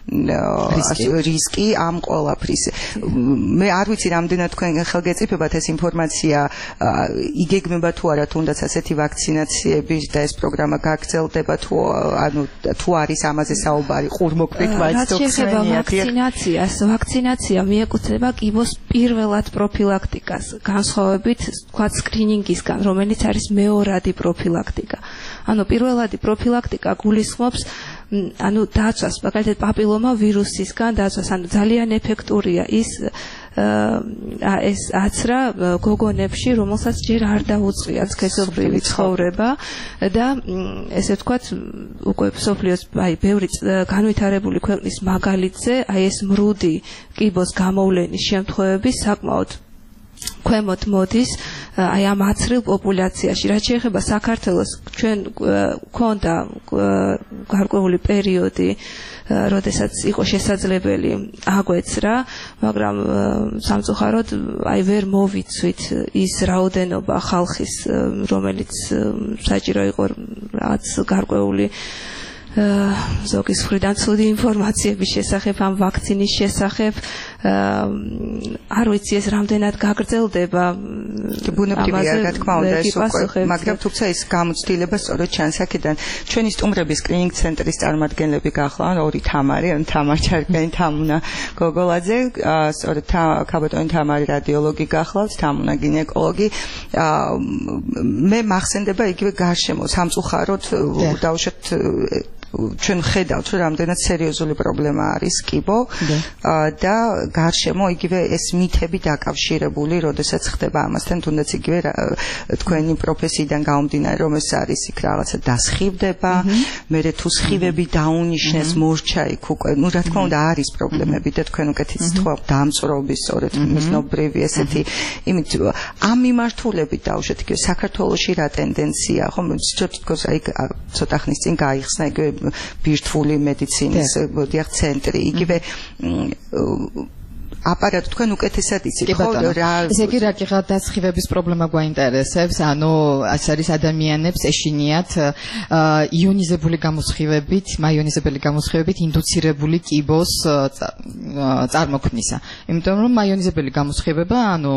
რისკი ამ ყველაფრის. მე არ ვიცი რამდენად თქვენ ხელგეწიფებათ ეს ინფორმაცია იგეგმება თუ არა თუნდაც ასეთი ვაქცინაციები და ეს პროგრამა გაგრძელდება თუ ანუ თუ არის ამაზე საუბარი ყურმოქმნით ვაქცინაცია მიეკუთვნება კიბოს პირველად პროფილაქტიკას, განსხვავებით თქვა სკრინინგისგან, რომელიც არის მეორადი პროფილაქტიკა. ანუ პირველადი პროფილაქტიკა გულისხმობს ანუ დაცვას, მაგალითად პაპილომა ვირუსისგან დაცვას, ანუ ძალიან ეფექტურია ის აცრა გოგონებში, რომელსაც ჯერ არ დაუწყია სქესობრივი ცხოვრება და ესე ვთქვათ, უკვე მსოფლიოს აი ბევრი განვითარებული ქვეყნის მაგალითზე, აი ეს მრუდი კიბოს გამოვლენის შემთხვევები საკმაოდ ქვემოთ მოდის აი ამ აცრილ პოპულაციაში. რაც შეეხება საქართველოს, ჩვენ გვქონდა გარკვეული პერიოდი, როდესაც იყო შესაძლებელი აგვეცრა, მაგრამ სამწუხაროდ აი ვერ მოვიცვით ის რაოდენობა ხალხის, რომელიც საჭირო იყო რაღაც გარკვეული ზოგის მხრიდან ცუდი ინფორმაციების შესახებ, ამ ვაქცინის შესახებ, არ ვიცი ეს რამდენად გაგრძელდება. ბუნებრივია, რა თქმა უნდა, ეს უკვე, მაგრამ თუმცა ის გამოცდილება სწორედ ჩანს აქედან. ჩვენი სტუმრების სკრინინგ ცენტრის წარმომადგენლები გახლავთ, ორი თამარი, ან თამარ ჩარკვიანი, თამუნა გოგოლაძე, სწორედ ქაბატონი თამარი რადიოლოგი გახლავთ, თამუნა გინეკოლოგი. მე მახსენდება იგივე გარშემო სამწუხაროდ დავუშვათ ჩვენ ხედავთ რომ რამდენად სერიოზული პრობლემა არის კიბო და გარშემო იგივე ეს მითები დაკავშირებული, როდესაც ხდება ამასთან, თუნდაც იგივე თქვენი პროფესიიდან გამომდინარე, რომ ეს არის იქ რაღაცა დასხივდება, მერე თუ სხივები დაუნიშნეს, მორჩა იქ უკვე, ну რა თქმა უნდა არის პრობლემები და თქვენ უკეთით თქვა დამწრობის, სწორედ მიზნობრივი ესეთი, იმით ამ მიმართულებით დავუშვათ იგივე საქართველოში რა ტენდენცია, ხო, თითქოს აი ცოტა ხნის წინ გაიხსნა იგივე ბირთვული მედიცინის ცენტრი, იგივე აპარატი თქვენ უკეთესად იცით ხო რა ესე იგი რაკიღა დასხივების პრობლემა გვაინტერესებს ანუ ეს არის ადამიანებს ეშინიათ იონიზებული გამოსხივებით მაიონიზებელი გამოსხივებით ინდუცირებული კიბოს წარმოქმნისა იმიტომ რომ მაიონიზებელი გამოსხივება ანუ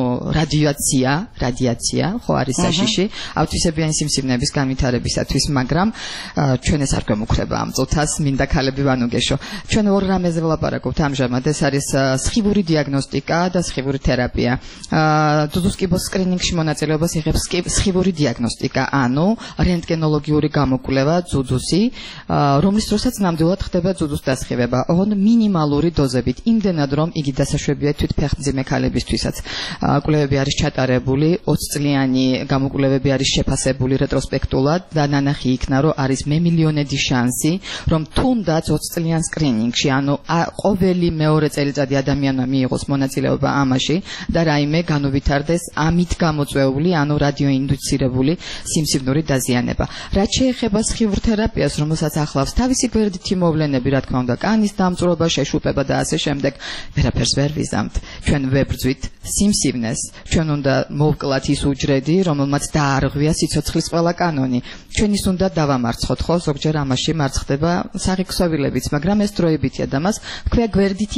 რადიაცია ხო არის საშიში ავთვისებიანი სიმსივნეების განვითარებისათვის მაგრამ ჩვენ ეს არ გვემუქრება ამ წუთას მინდა ქალები ვანუგეშო ჩვენ ორ რამეზე ვლაპარაკობთ ამჟამად ეს არის სხივური დიაგნოსტიკა და სხივური თერაპია ძუძუს კიბოს სკრინინგში მონაწილეობას იღებს სხივური დიაგნოსტიკა ანუ რენტგენოლოგიური გამოკვლევა ძუძუსი რომლის დროსაც ნამდვილად ხდება ძუძუს დასხივება ოღონდ მინიმალური დოზებით იმდენად რომ იგი დასაშვებია თვითფეხმძიმე ქალებისთვისაც კვლევები არის ჩატარებული 20 წლიანი გამოკვლევები არის შეფასებული რეტროსპექტულად და ნანახი იქნა რომ არის მემილიონედი შანსი რომ თუნდაც 20 წლიან სკრინინგში ანუ ყოველი მეორე წელიწადი ადამიანმა მიიღოს მონაწილეობა ამაში და რაიმე განუვითარდეს ამით გამოწვეული ანუ რადიოინდუცირებული სიმსივნური დაზიანება. რაც შეეხება სხივურ თერაპიას, რომელსაც ახლავს თავისი გვერდითი მოვლენები, რა თქმა უნდა, კანის დამწვრობა, შეშუპება და ასე შემდეგ, ვერაფერს ვერ ვიზამთ. ჩვენ ვებრძვით სიმსივნეს, ჩვენ უნდა მოვკლათ ის უჯრედი, რომელმაც დაარღვია სიცოცხლის ყველა კანონი. ჩვენ ის უნდა დავამარცხოთ, ხო, ზოგჯერ ამაში მარცხდება საღიქსოვილებიც, მაგრამ ეს დროებითია და მას ქვია გვერდითი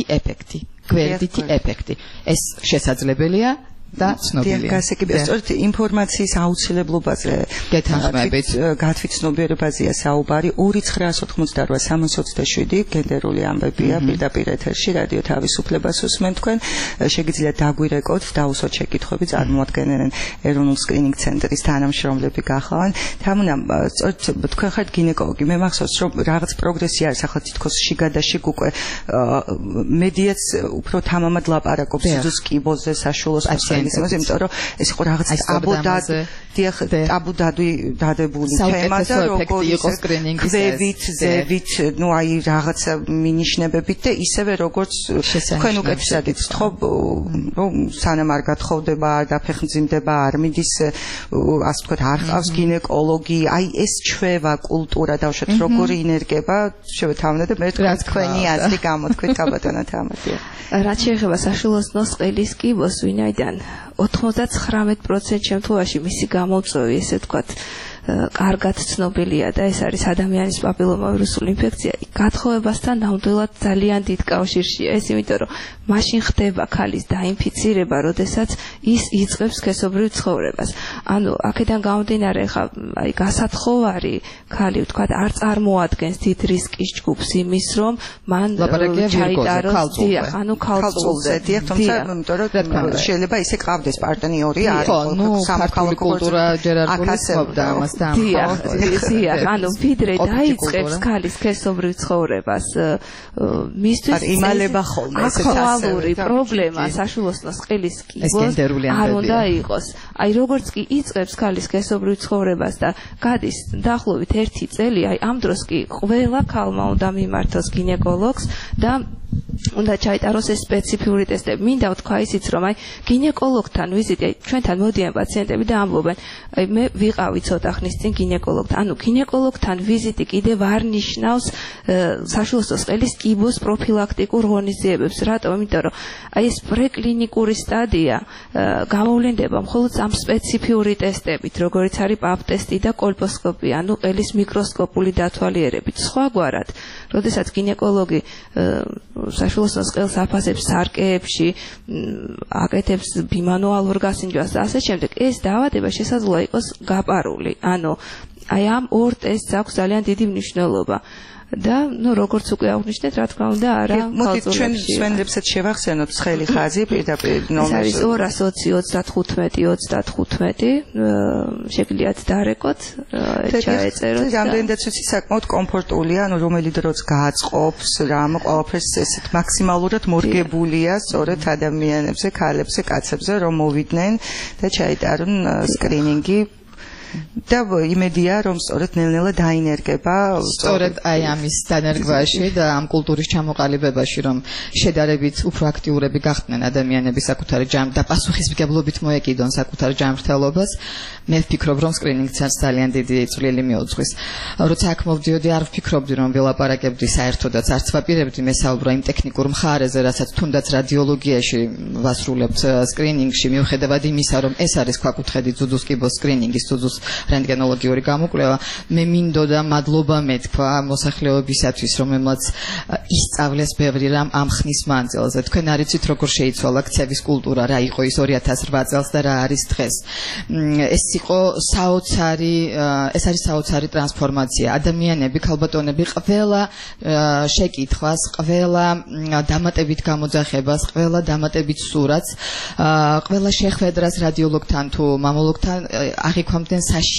ეფექტი. ეს შესაძლებელია და ცნობილია. გასაგებია, სწორედ ინფორმაციის აუცილებლობაზე გეთანხმებით, გათვითცნობიერებაზეა საუბარი 2988-327 გენდერული ამბებია პირდაპირ ეთერში რადიო თავისუფლებას უსმენ თქვენ შეგიძლიათ დაგვირეკოთ დაუსვათ შეკითხვები წარმოადგენენ ეროვნულ სკრინინგ ცენტრის თანამშრომლები გახავენ თამუნა სწორედ თქვენ ხართ გინეკოლოგი მე მახსოვს რომ რაღაც პროგრესი არის ახლა თითქოს შიგადაშიგ უკვე მედიაც უფრო თამამად ლაპარაკობს ძუძუს კიბოზე საშუალო იმიტომ რომ ეს იყო რაღაც აბუდადებული თემა და როგორი იყო სკრინინგის ზევით ნუ აი რაღაცა მინიშნებებით და ისევე როგორც თქვენ უკეთესად იცით ხო რომ სანამ არ გათხოვდება არ დაფეხმძიმდება არ მიდის ასე ვთქვათ არ ყავს გინეკოლოგი აი ეს ჩვევა კულტურა დავშოთ როგორი ინერგება შევეთავნე და მე თქვენი აზრი გამოთქვით კაბატონა თამადია რაც შეეხება საშუალო ყელის კიბოს ვინაიდან 99% შემთხვევაში მისი გამოწვევი ესე ვთქვათ კარგად ცნობილია და ეს არის ადამიანის პაპილომავირუსული ინფექცია. გათხოვებასთან ნამდვილად ძალიან დიდ კავშირშია ეს, იმიტომ რომ მაშინ ხდება ქალის დაინფიცირება, როდესაც ის იწყებს სქესობრივ ცხოვრებას. ანუ აქედან გამომდინარე, ხა აი გასათხოვარი ქალი ვთქვათ არ წარმოადგენს დიდ რისკის ჯგუფს იმის, რომ მან ჩაიტაროს დიახ, ანუ ქალწულზე. თუმცა იმიტომ რომ შეიძლება ისე ყავდეს პარტნიორი არის სამოქალაქო კულტურა ჯერ არ გულისხმობდა ამას. დიახ, ანუ ვიდრე დაიწყებს ქალის სქესობრივ ცხოვრებას, მისთვის იმალება ხოლმე ესეც ახალური პრობლემა საშუალო ყელის კიბოს არ უნდა იყოს. აი როგორც კი იწყებს ქალის სქესობრივ ცხოვრებას და გადის დაახლოებით 1 წელი, აი ამ დროს კი ყველა ქალმა უნდა მიმართოს გინეკოლოგს და უნდა ჩაიტაროს ეს სპეციფიური ტესტები. მინდა ვთქვა ისიც, რომ აი გინეკოლოგთან ვიზიტი, აი ჩვენთან მოდიან პაციენტები და ამბობენ, აი მე ვიყავი ცოტა ხნის წინ გინეკოლოგთან. ანუ გინეკოლოგთან ვიზიტი კიდევ არ ნიშნავს საშუალო ყელის კიბოს პროფილაქტიკურ ღონისძიებებს. რატომ? იმიტომ რომ აი ეს პრეკლინიკური სტადია გამოვლენდება მხოლოდ ამ სპეციფიური ტესტებით, როგორიც არის პაპ ტესტი და კოლპოსკოპია, ანუ ყელის მიკროსკოპული დათვალიერებით. სხვაგვარად, როდესაც გინეკოლოგი საშუალო ყელს აფასებს სარკეებში, აკეთებს ბიმანუალურ გასინჯვას და ასე შემდეგ, ეს დაავადება შესაძლოა იყოს გაპარული. ანუ აი ამ ორ ტესტს აქვს ძალიან დიდი მნიშვნელობა. და ნუ როგორც უკვე აღნიშნეთ, რა თქმა უნდა, არა ხალხურებში. ჩვენ სვენებსაც შევახსენოთ ცხელი ხაზი პირდაპირ ნომერს. ეს არის 220 შეგიძლიათ დარეკოთ, ჩაეწეროთ. რამდენადაც ვიცი, საკმაოდ კომფორტულია, ანუ რომელი დროც გააწყობს, რამ ყველაფერს ესეთ მაქსიმალურად მორგებულია სწორედ ადამიანებზე, ქალებზე, კაცებზე, რომ მოვიდნენ და ჩაიტარონ სკრინინგი. და იმედია რომ სწორედ ნელ-ნელა დაინერგება სწორედ აი ამის დანერგვაში და ამ კულტურის ჩამოყალიბებაში რომ შედარებით უფრო აქტიურები გახდნენ ადამიანები საკუთარი და პასუხისმგებლობით მოეკიდონ საკუთარ ჯანმრთელობას მე ვფიქრობ რომ სკრინინგსაც ძალიან დიდი წვლილი მიუძღვის როცა აქ მოვდიოდი არ ვფიქრობდი რომ ველაპარაკებდი საერთოდაც არც ვაპირებდი მესაუბრა იმ ტექნიკურ მხარეზე რასაც თუნდაც რადიოლოგიაში ვასრულებთ სკრინინგში მიუხედავად იმისა რომ ეს არის ქვაკუთხედი ძუძუს კიბოს სკრინინგის ძუძუს რენტგენოლოგიური გამოკვლევა მე მინდოდა მადლობა მეთქვა მოსახლეობისათვის რომელმაც ისწავლეს ბევრი რამ ამ ხნის მანძილზე თქვენ არიცით როგორ შეიცვალა ქცევის კულტურა რა იყო ის 2008 წელს და რა არის დღეს ეს იყო ეს არის საოცარი ტრანსფორმაცია ადამიანები ქალბატონები ყველა შეკითხვას ყველა დამატებით გამოძახებას ყველა დამატებით სურათს ყველა შეხვედრას რადიოლოგთან თუ მამოლოგთან აღიქვამდნენ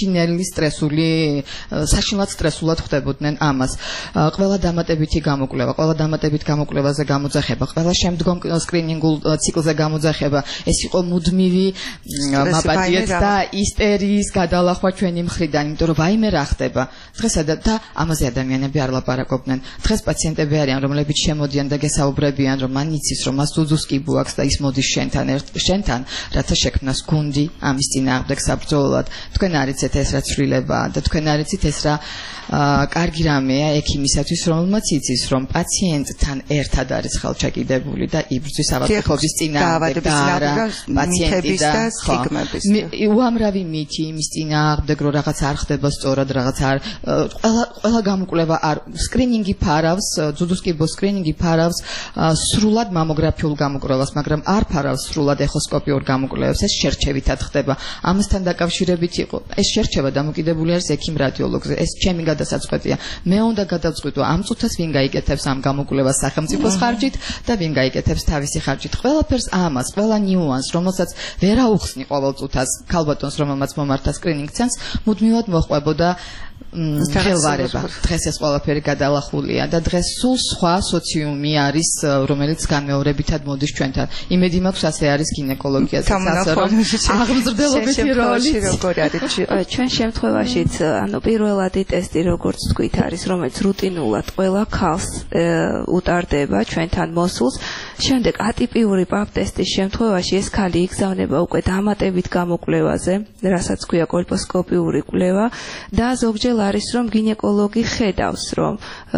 საშინლად სტრესულად ხდებოდნენ ამას ყველა დამატებითი გამოკვლევა ყველა დამატებით გამოკვლევაზე გამოძახება ყველა შემდგომ სკრინინგულ ციკლზე გამოძახება ეს იყო მუდმივი მაპატიეთ და ისტერიის გადალახვა ჩვენი მხრიდან იმიტომ რომ ვაიმე რა ხდება დღეს და ამაზე ადამიანები არ ლაპარაკობდნენ დღეს პაციენტები არიან რომლებიც შემოდიან და გესაუბრებიან რომ მან იცის რომ მას ძუძუს კიბო აქვს და ის მოდის შენთან რათა შექმნას გუნდი ამის წინააღმდეგ საბრძოლოდ თქვენ არიცით ეს რა ცვლილებაა და თქვენ არიცით ეს რა კარგი რამეა ექიმისათვის რომელმაც იცის რომ პაციენტთან ერთად არის ხელჩაკიდებული და იბრძვის ავადმყოფობის წინააღმდეგ და არა პაციენტის და სტიგმების უამრავი მითი იმის წინააღმდეგ რომ რაღაც არ ხდება სწორად რაღაც არ ყველა გამოკვლევა არ სკრინინგი ფარავს ძუძუს კიბოს სკრინინგი ფარავს სრულად მამოგრაფიულ გამოკვლევას მაგრამ არ ფარავს სრულად ეხოსკოპიურ გამოკვლევას ეს შერჩევითად ხდება ამასთან დაკავშირებით იყო ეს შერჩევა დამოკიდებული არის ექიმ რადიოლოგზე ეს ჩემი გადასაწყვეტია მე უნდა გადავწყვიტო ამ წუთას ვინ გაიკეთებს ამ გამოკვლევას სახელმწიფოს ხარჯით და ვინ გაიკეთებს თავისი ხარჯით ყველაფერს ამას ყველა ნიუანს რომელსაც ვერ აუხსნი ყოველ წუთას ქალბატონს რომელმაც მომართა სკრინინგცენს მუდმივად მოყვებოდა ხელვარება დღეს ეს ყველაფერი გადალახულია და დღეს სულ სხვა სოციუმი არის რომელიც განმეორებითად მოდის ჩვენთან იმედი მაქვს ასე არის გინეკოლოგიაზე აღმზრდელობითი როლი როგორ არის ჩვენ შემთხვევაშიც ანუ პირველადი ტესტი როგორც თქვით არის რომელიც რუტინულად ყველა ქალს უტარდება ჩვენთან მოსულს შემდეგ ატიპიური პაპ ტესტის შემთხვევაში ეს ქალი იგზავნება უკვე დამატებით გამოკვლევაზე რასაც ქვია კოლპოსკოპიური კვლევა და ზოგჯერ არის რომ გინეკოლოგი ხედავს რომ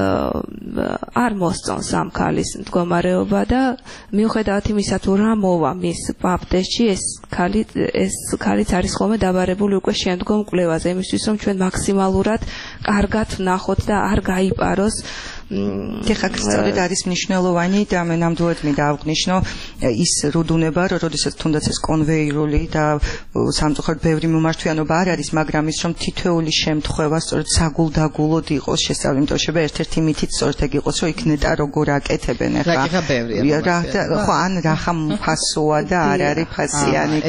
არ მოსწონს ამ ქალის მდგომარეობა და მიუხედავად იმისა თუ რა მოვა მის პაპ ტესტში ეს ქალიც არის ხოლმე დაბარებული უკვე შემდგომ კვლევაზე იმისთვის რომ ჩვენ მაქსიმალურად კარგად ვნახოთ და არ გაიპაროს ეხლა სწორედ არის მნიშვნელოვანი და მე ნამდვილად მინდა აღვნიშნო ის რუდუნება, რომ როდესაც თუნდაც ეს კონვეირული და სამწუხაროდ ბევრი მომართვიანობა არ არის, მაგრამ ის რომ თითოეული შემთხვევა სწორედ საგულდაგულოდ იყოს შესწავლილი, იმიტომ რომ ერთ-ერთი მითით სწორედ ეგ იყოს, რომ იქ ნეტა როგორ აკეთებენ ეხლა. ხო, ან რახა ფასოა და არ არის ფასიანი.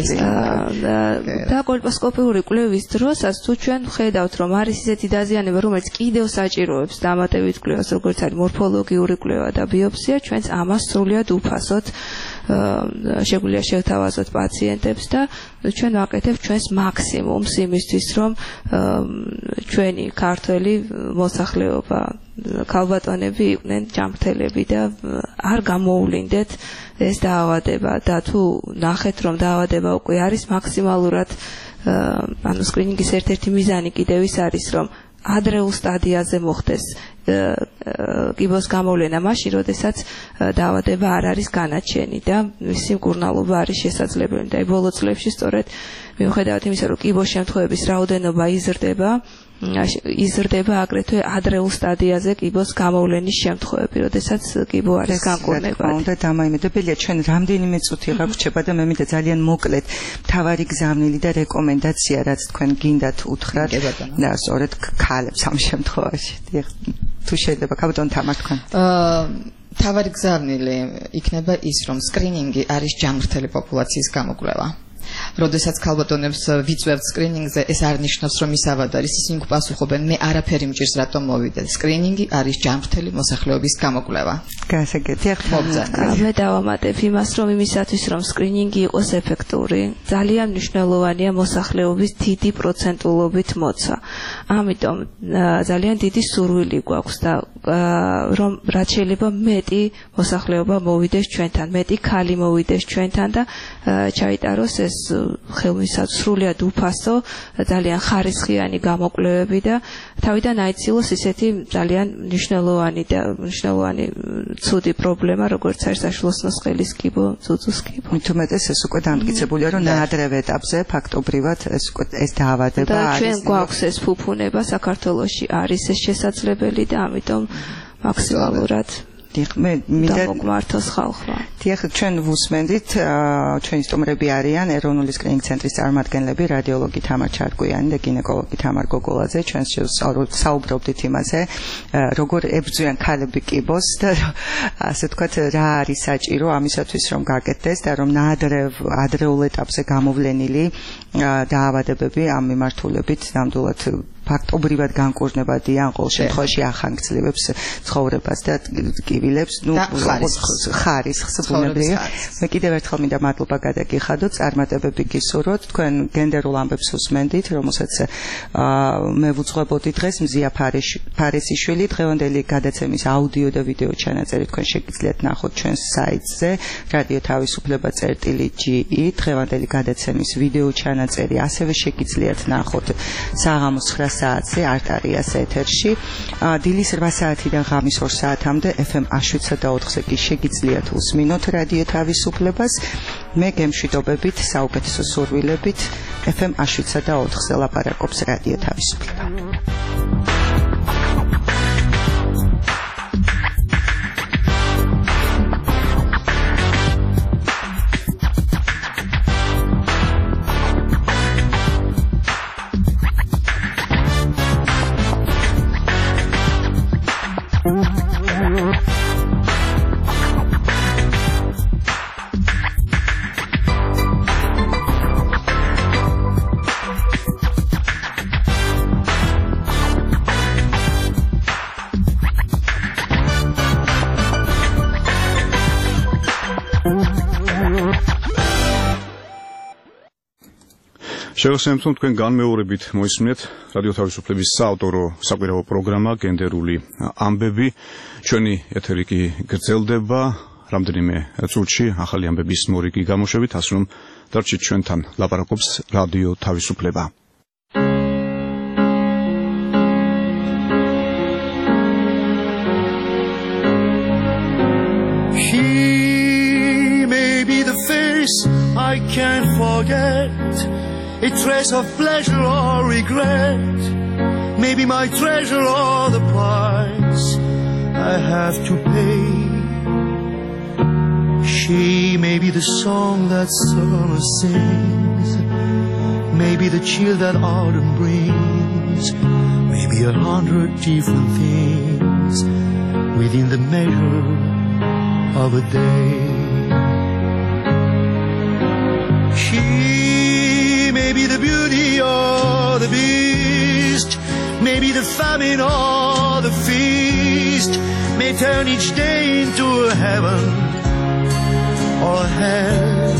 და კოლპოსკოპიური კვლევის დროსაც თუ ჩვენ ხედავთ, რომ არის ისეთი დაზიანება, რომელიც კიდევ საჭიროებს დამატებით კვლევას, როგორც არის მორფოლოგიური კვლევა და ბიოპსია, ჩვენც ამას სრულიად უფასოდ შეგვიძლია შევთავაზოთ პაციენტებს და ჩვენ ვაკეთებთ ჩვენს მაქსიმუმს იმისთვის, რომ ჩვენი ქართველი მოსახლეობა ქალბატონები იყვნენ ჯანმრთელები და არ გამოუვლინდეთ ეს დაავადება და თუ ნახეთ, რომ დაავადება უკვე არის მაქსიმალურად ანუ სკრინინგის ერთ-ერთი მიზანი კიდევ ის არის, რომ ადრეულ სტადიაზე მოხდეს კიბოს გამოვლენა მაშინ, როდესაც დაავადება არ არის განაჩენი და მისი მკურნალობა არის შესაძლებელი. და ბოლო წლებში სწორედ მიუხედავად იმისა, რომ კიბოს შემთხვევების რაოდენობა იზრდება აგრეთვე ადრეულ სტადიაზე კიბოს გამოვლენის შემთხვევები, როდესაც კიბო არის განკურნებადი. უნდა დამაიმედებელია, ჩვენ რამდენიმე წუთი გაგვრჩება და მე მინდა ძალიან მოკლედ მთავარი გზავნილი და რეკომენდაცია, რაც თქვენ გინდათ უთხრათ და სწორედ ქალებს ამ შემთხვევაში. თუ შეიძლება ქალბატონ თამარ თქვენ. მთავარი გზავნილი იქნება ის, რომ სკრინინგი არის ჯანმრთელი პოპულაციის გამოკვლევა. როდესაც ქალბატონებს ვიწვევთ სკრინინგზე, ეს არ ნიშნავს, რომ ის ავად არის, ისინი გვპასუხობენ, მე არაფერი მჭირს, რატომ მოვიდე. სკრინინგი არის ჯანმრთელი მოსახლეობის გამოკვლევა. გასაგებია მე დავამატებ იმას, რომ იმისათვის, რომ სკრინინგი იყოს ეფექტური, ძალიან მნიშვნელოვანია მოსახლეობის დიდი პროცენტულობით მოცვა. ამიტომ ძალიან დიდი სურვილი გვაქვს და რომ რაც შეიძლება მეტი მოსახლეობა მოვიდეს ჩვენთან, მეტი ქალი მოვიდეს ჩვენთან და ჩაიტაროს ეს ხელმისაწვდომი სრულიად უფასო, ძალიან ხარისხიანი გამოკვლევები და თავიდან აიცილოს ისეთი ძალიან მნიშვნელოვანი ცუდი პრობლემა, როგორც არის საშუალო სყელის კიბო, ძუძუს კიბო. მით უმეტეს ეს უკვე დამტკიცებულია, რომ ნაადრევ ეტაპზე ფაქტობრივად ეს დაავადება არის. და ჩვენ გვაქვს ეს ფუფუნება საქართველოში არის ეს შესაძლებელი და ამიტომ მაქსიმალურად მე მინდა მოგმართოს ხალხმა. დიახ, ჩვენ ვუსმენდით, ჩვენი სტუმრები არიან ეროვნული სკრინინგ ცენტრის წარმომადგენლები, რადიოლოგი თამარ ჩარკვიანი და გინეკოლოგი თამარ გოგოლაძე. ჩვენ საუბრობდით იმაზე, როგორ ებრძვიან ქალები კიბოს და ასე ვთქვათ, რა არის საჭირო ამისათვის, რომ გაკეთდეს და რომ ადრეულ ეტაპზე გამოვლენილი დაავადებები ამ მიმართულებით ნამდვილად ფაქტობრივად განკურნებადიან, ყოველ შემთხვევაში ახანგრძლივებს ცხოვრებას და კივილებს, ხარისხს ბუნებრივია. მე კიდევ ერთხელ მინდა მადლობა გადაგიხადოთ, წარმატებები გისურვოთ. თქვენ გენდერულ ამბებს უსმენდით, რომელსაც მე ვუძღვებოდი დღეს, მზია ფარესიშვილი. დღევანდელი გადაცემის აუდიო და ვიდეო ჩანაწერი თქვენ შეგიძლიათ ნახოთ ჩვენს საიტზე radio.თავისუფლება.ge. დღევანდელი გადაცემის ვიდეო ჩანაწერი ასევე შეგიძლიათ ნახოთ საღამოს 9 საათზე არტარიას ეთერში. დილის 8 საათიდან ღამის 2 საათამდე FM 107.4-ზე კი შეგიძლიათ უსმინოთ რადიო თავისუფლებას. მე გემშვიდობებით, საუკეთესო სურვილებით FM 107.4-ზე ლაპარაკობს რადიო თავისუფლება. შევახსენებთ, რომ თქვენ განმეორებით მოისმინეთ რადიო თავისუფლების საავტორო საკვირაო პროგრამა გენდერული ამბები. ჩვენი ეთერი კი გრძელდება რამდენიმე წუთში ახალი ამბების მორიგი გამოშვებით, ასე რომ დარჩით ჩვენთან, ლაპარაკობს რადიო თავისუფლება. He may be the face I can't forget, a trace of pleasure or regret, maybe my treasure or the price I have to pay. She may be the song that summer sings, maybe the chill that autumn brings, maybe 100 different things within the measure of a day. She may be the beauty or the beast, maybe the famine or the feast, may turn each day into a heaven or a hell.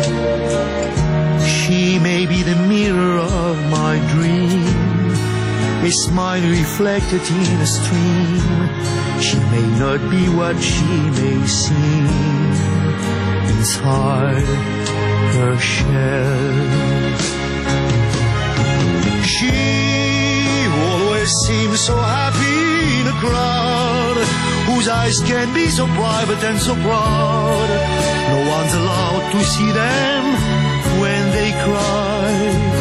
She may be the mirror of my dream, a smile reflected in a stream. She may not be what she may seem inside her shell. She always seems so happy in a crowd, whose eyes can be so private and so proud. No one's allowed to see them when they cry.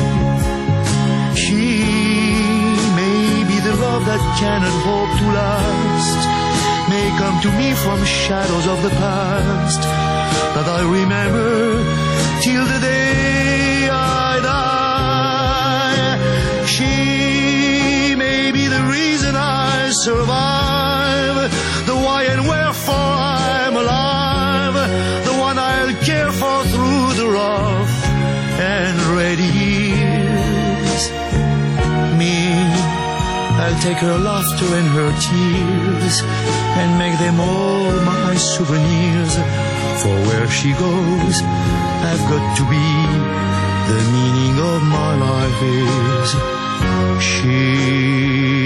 She may be the love that cannot hope to last, may come to me from shadows of the past that I remember till the day I die. She may be the reason I survive, the why and wherefore I'm alive, the one I'll care for through the rough and ready years. Me, I'll take her laughter and her tears and make them all mine. souvenirs. For where she goes, I've got to be. The meaning of my life is she.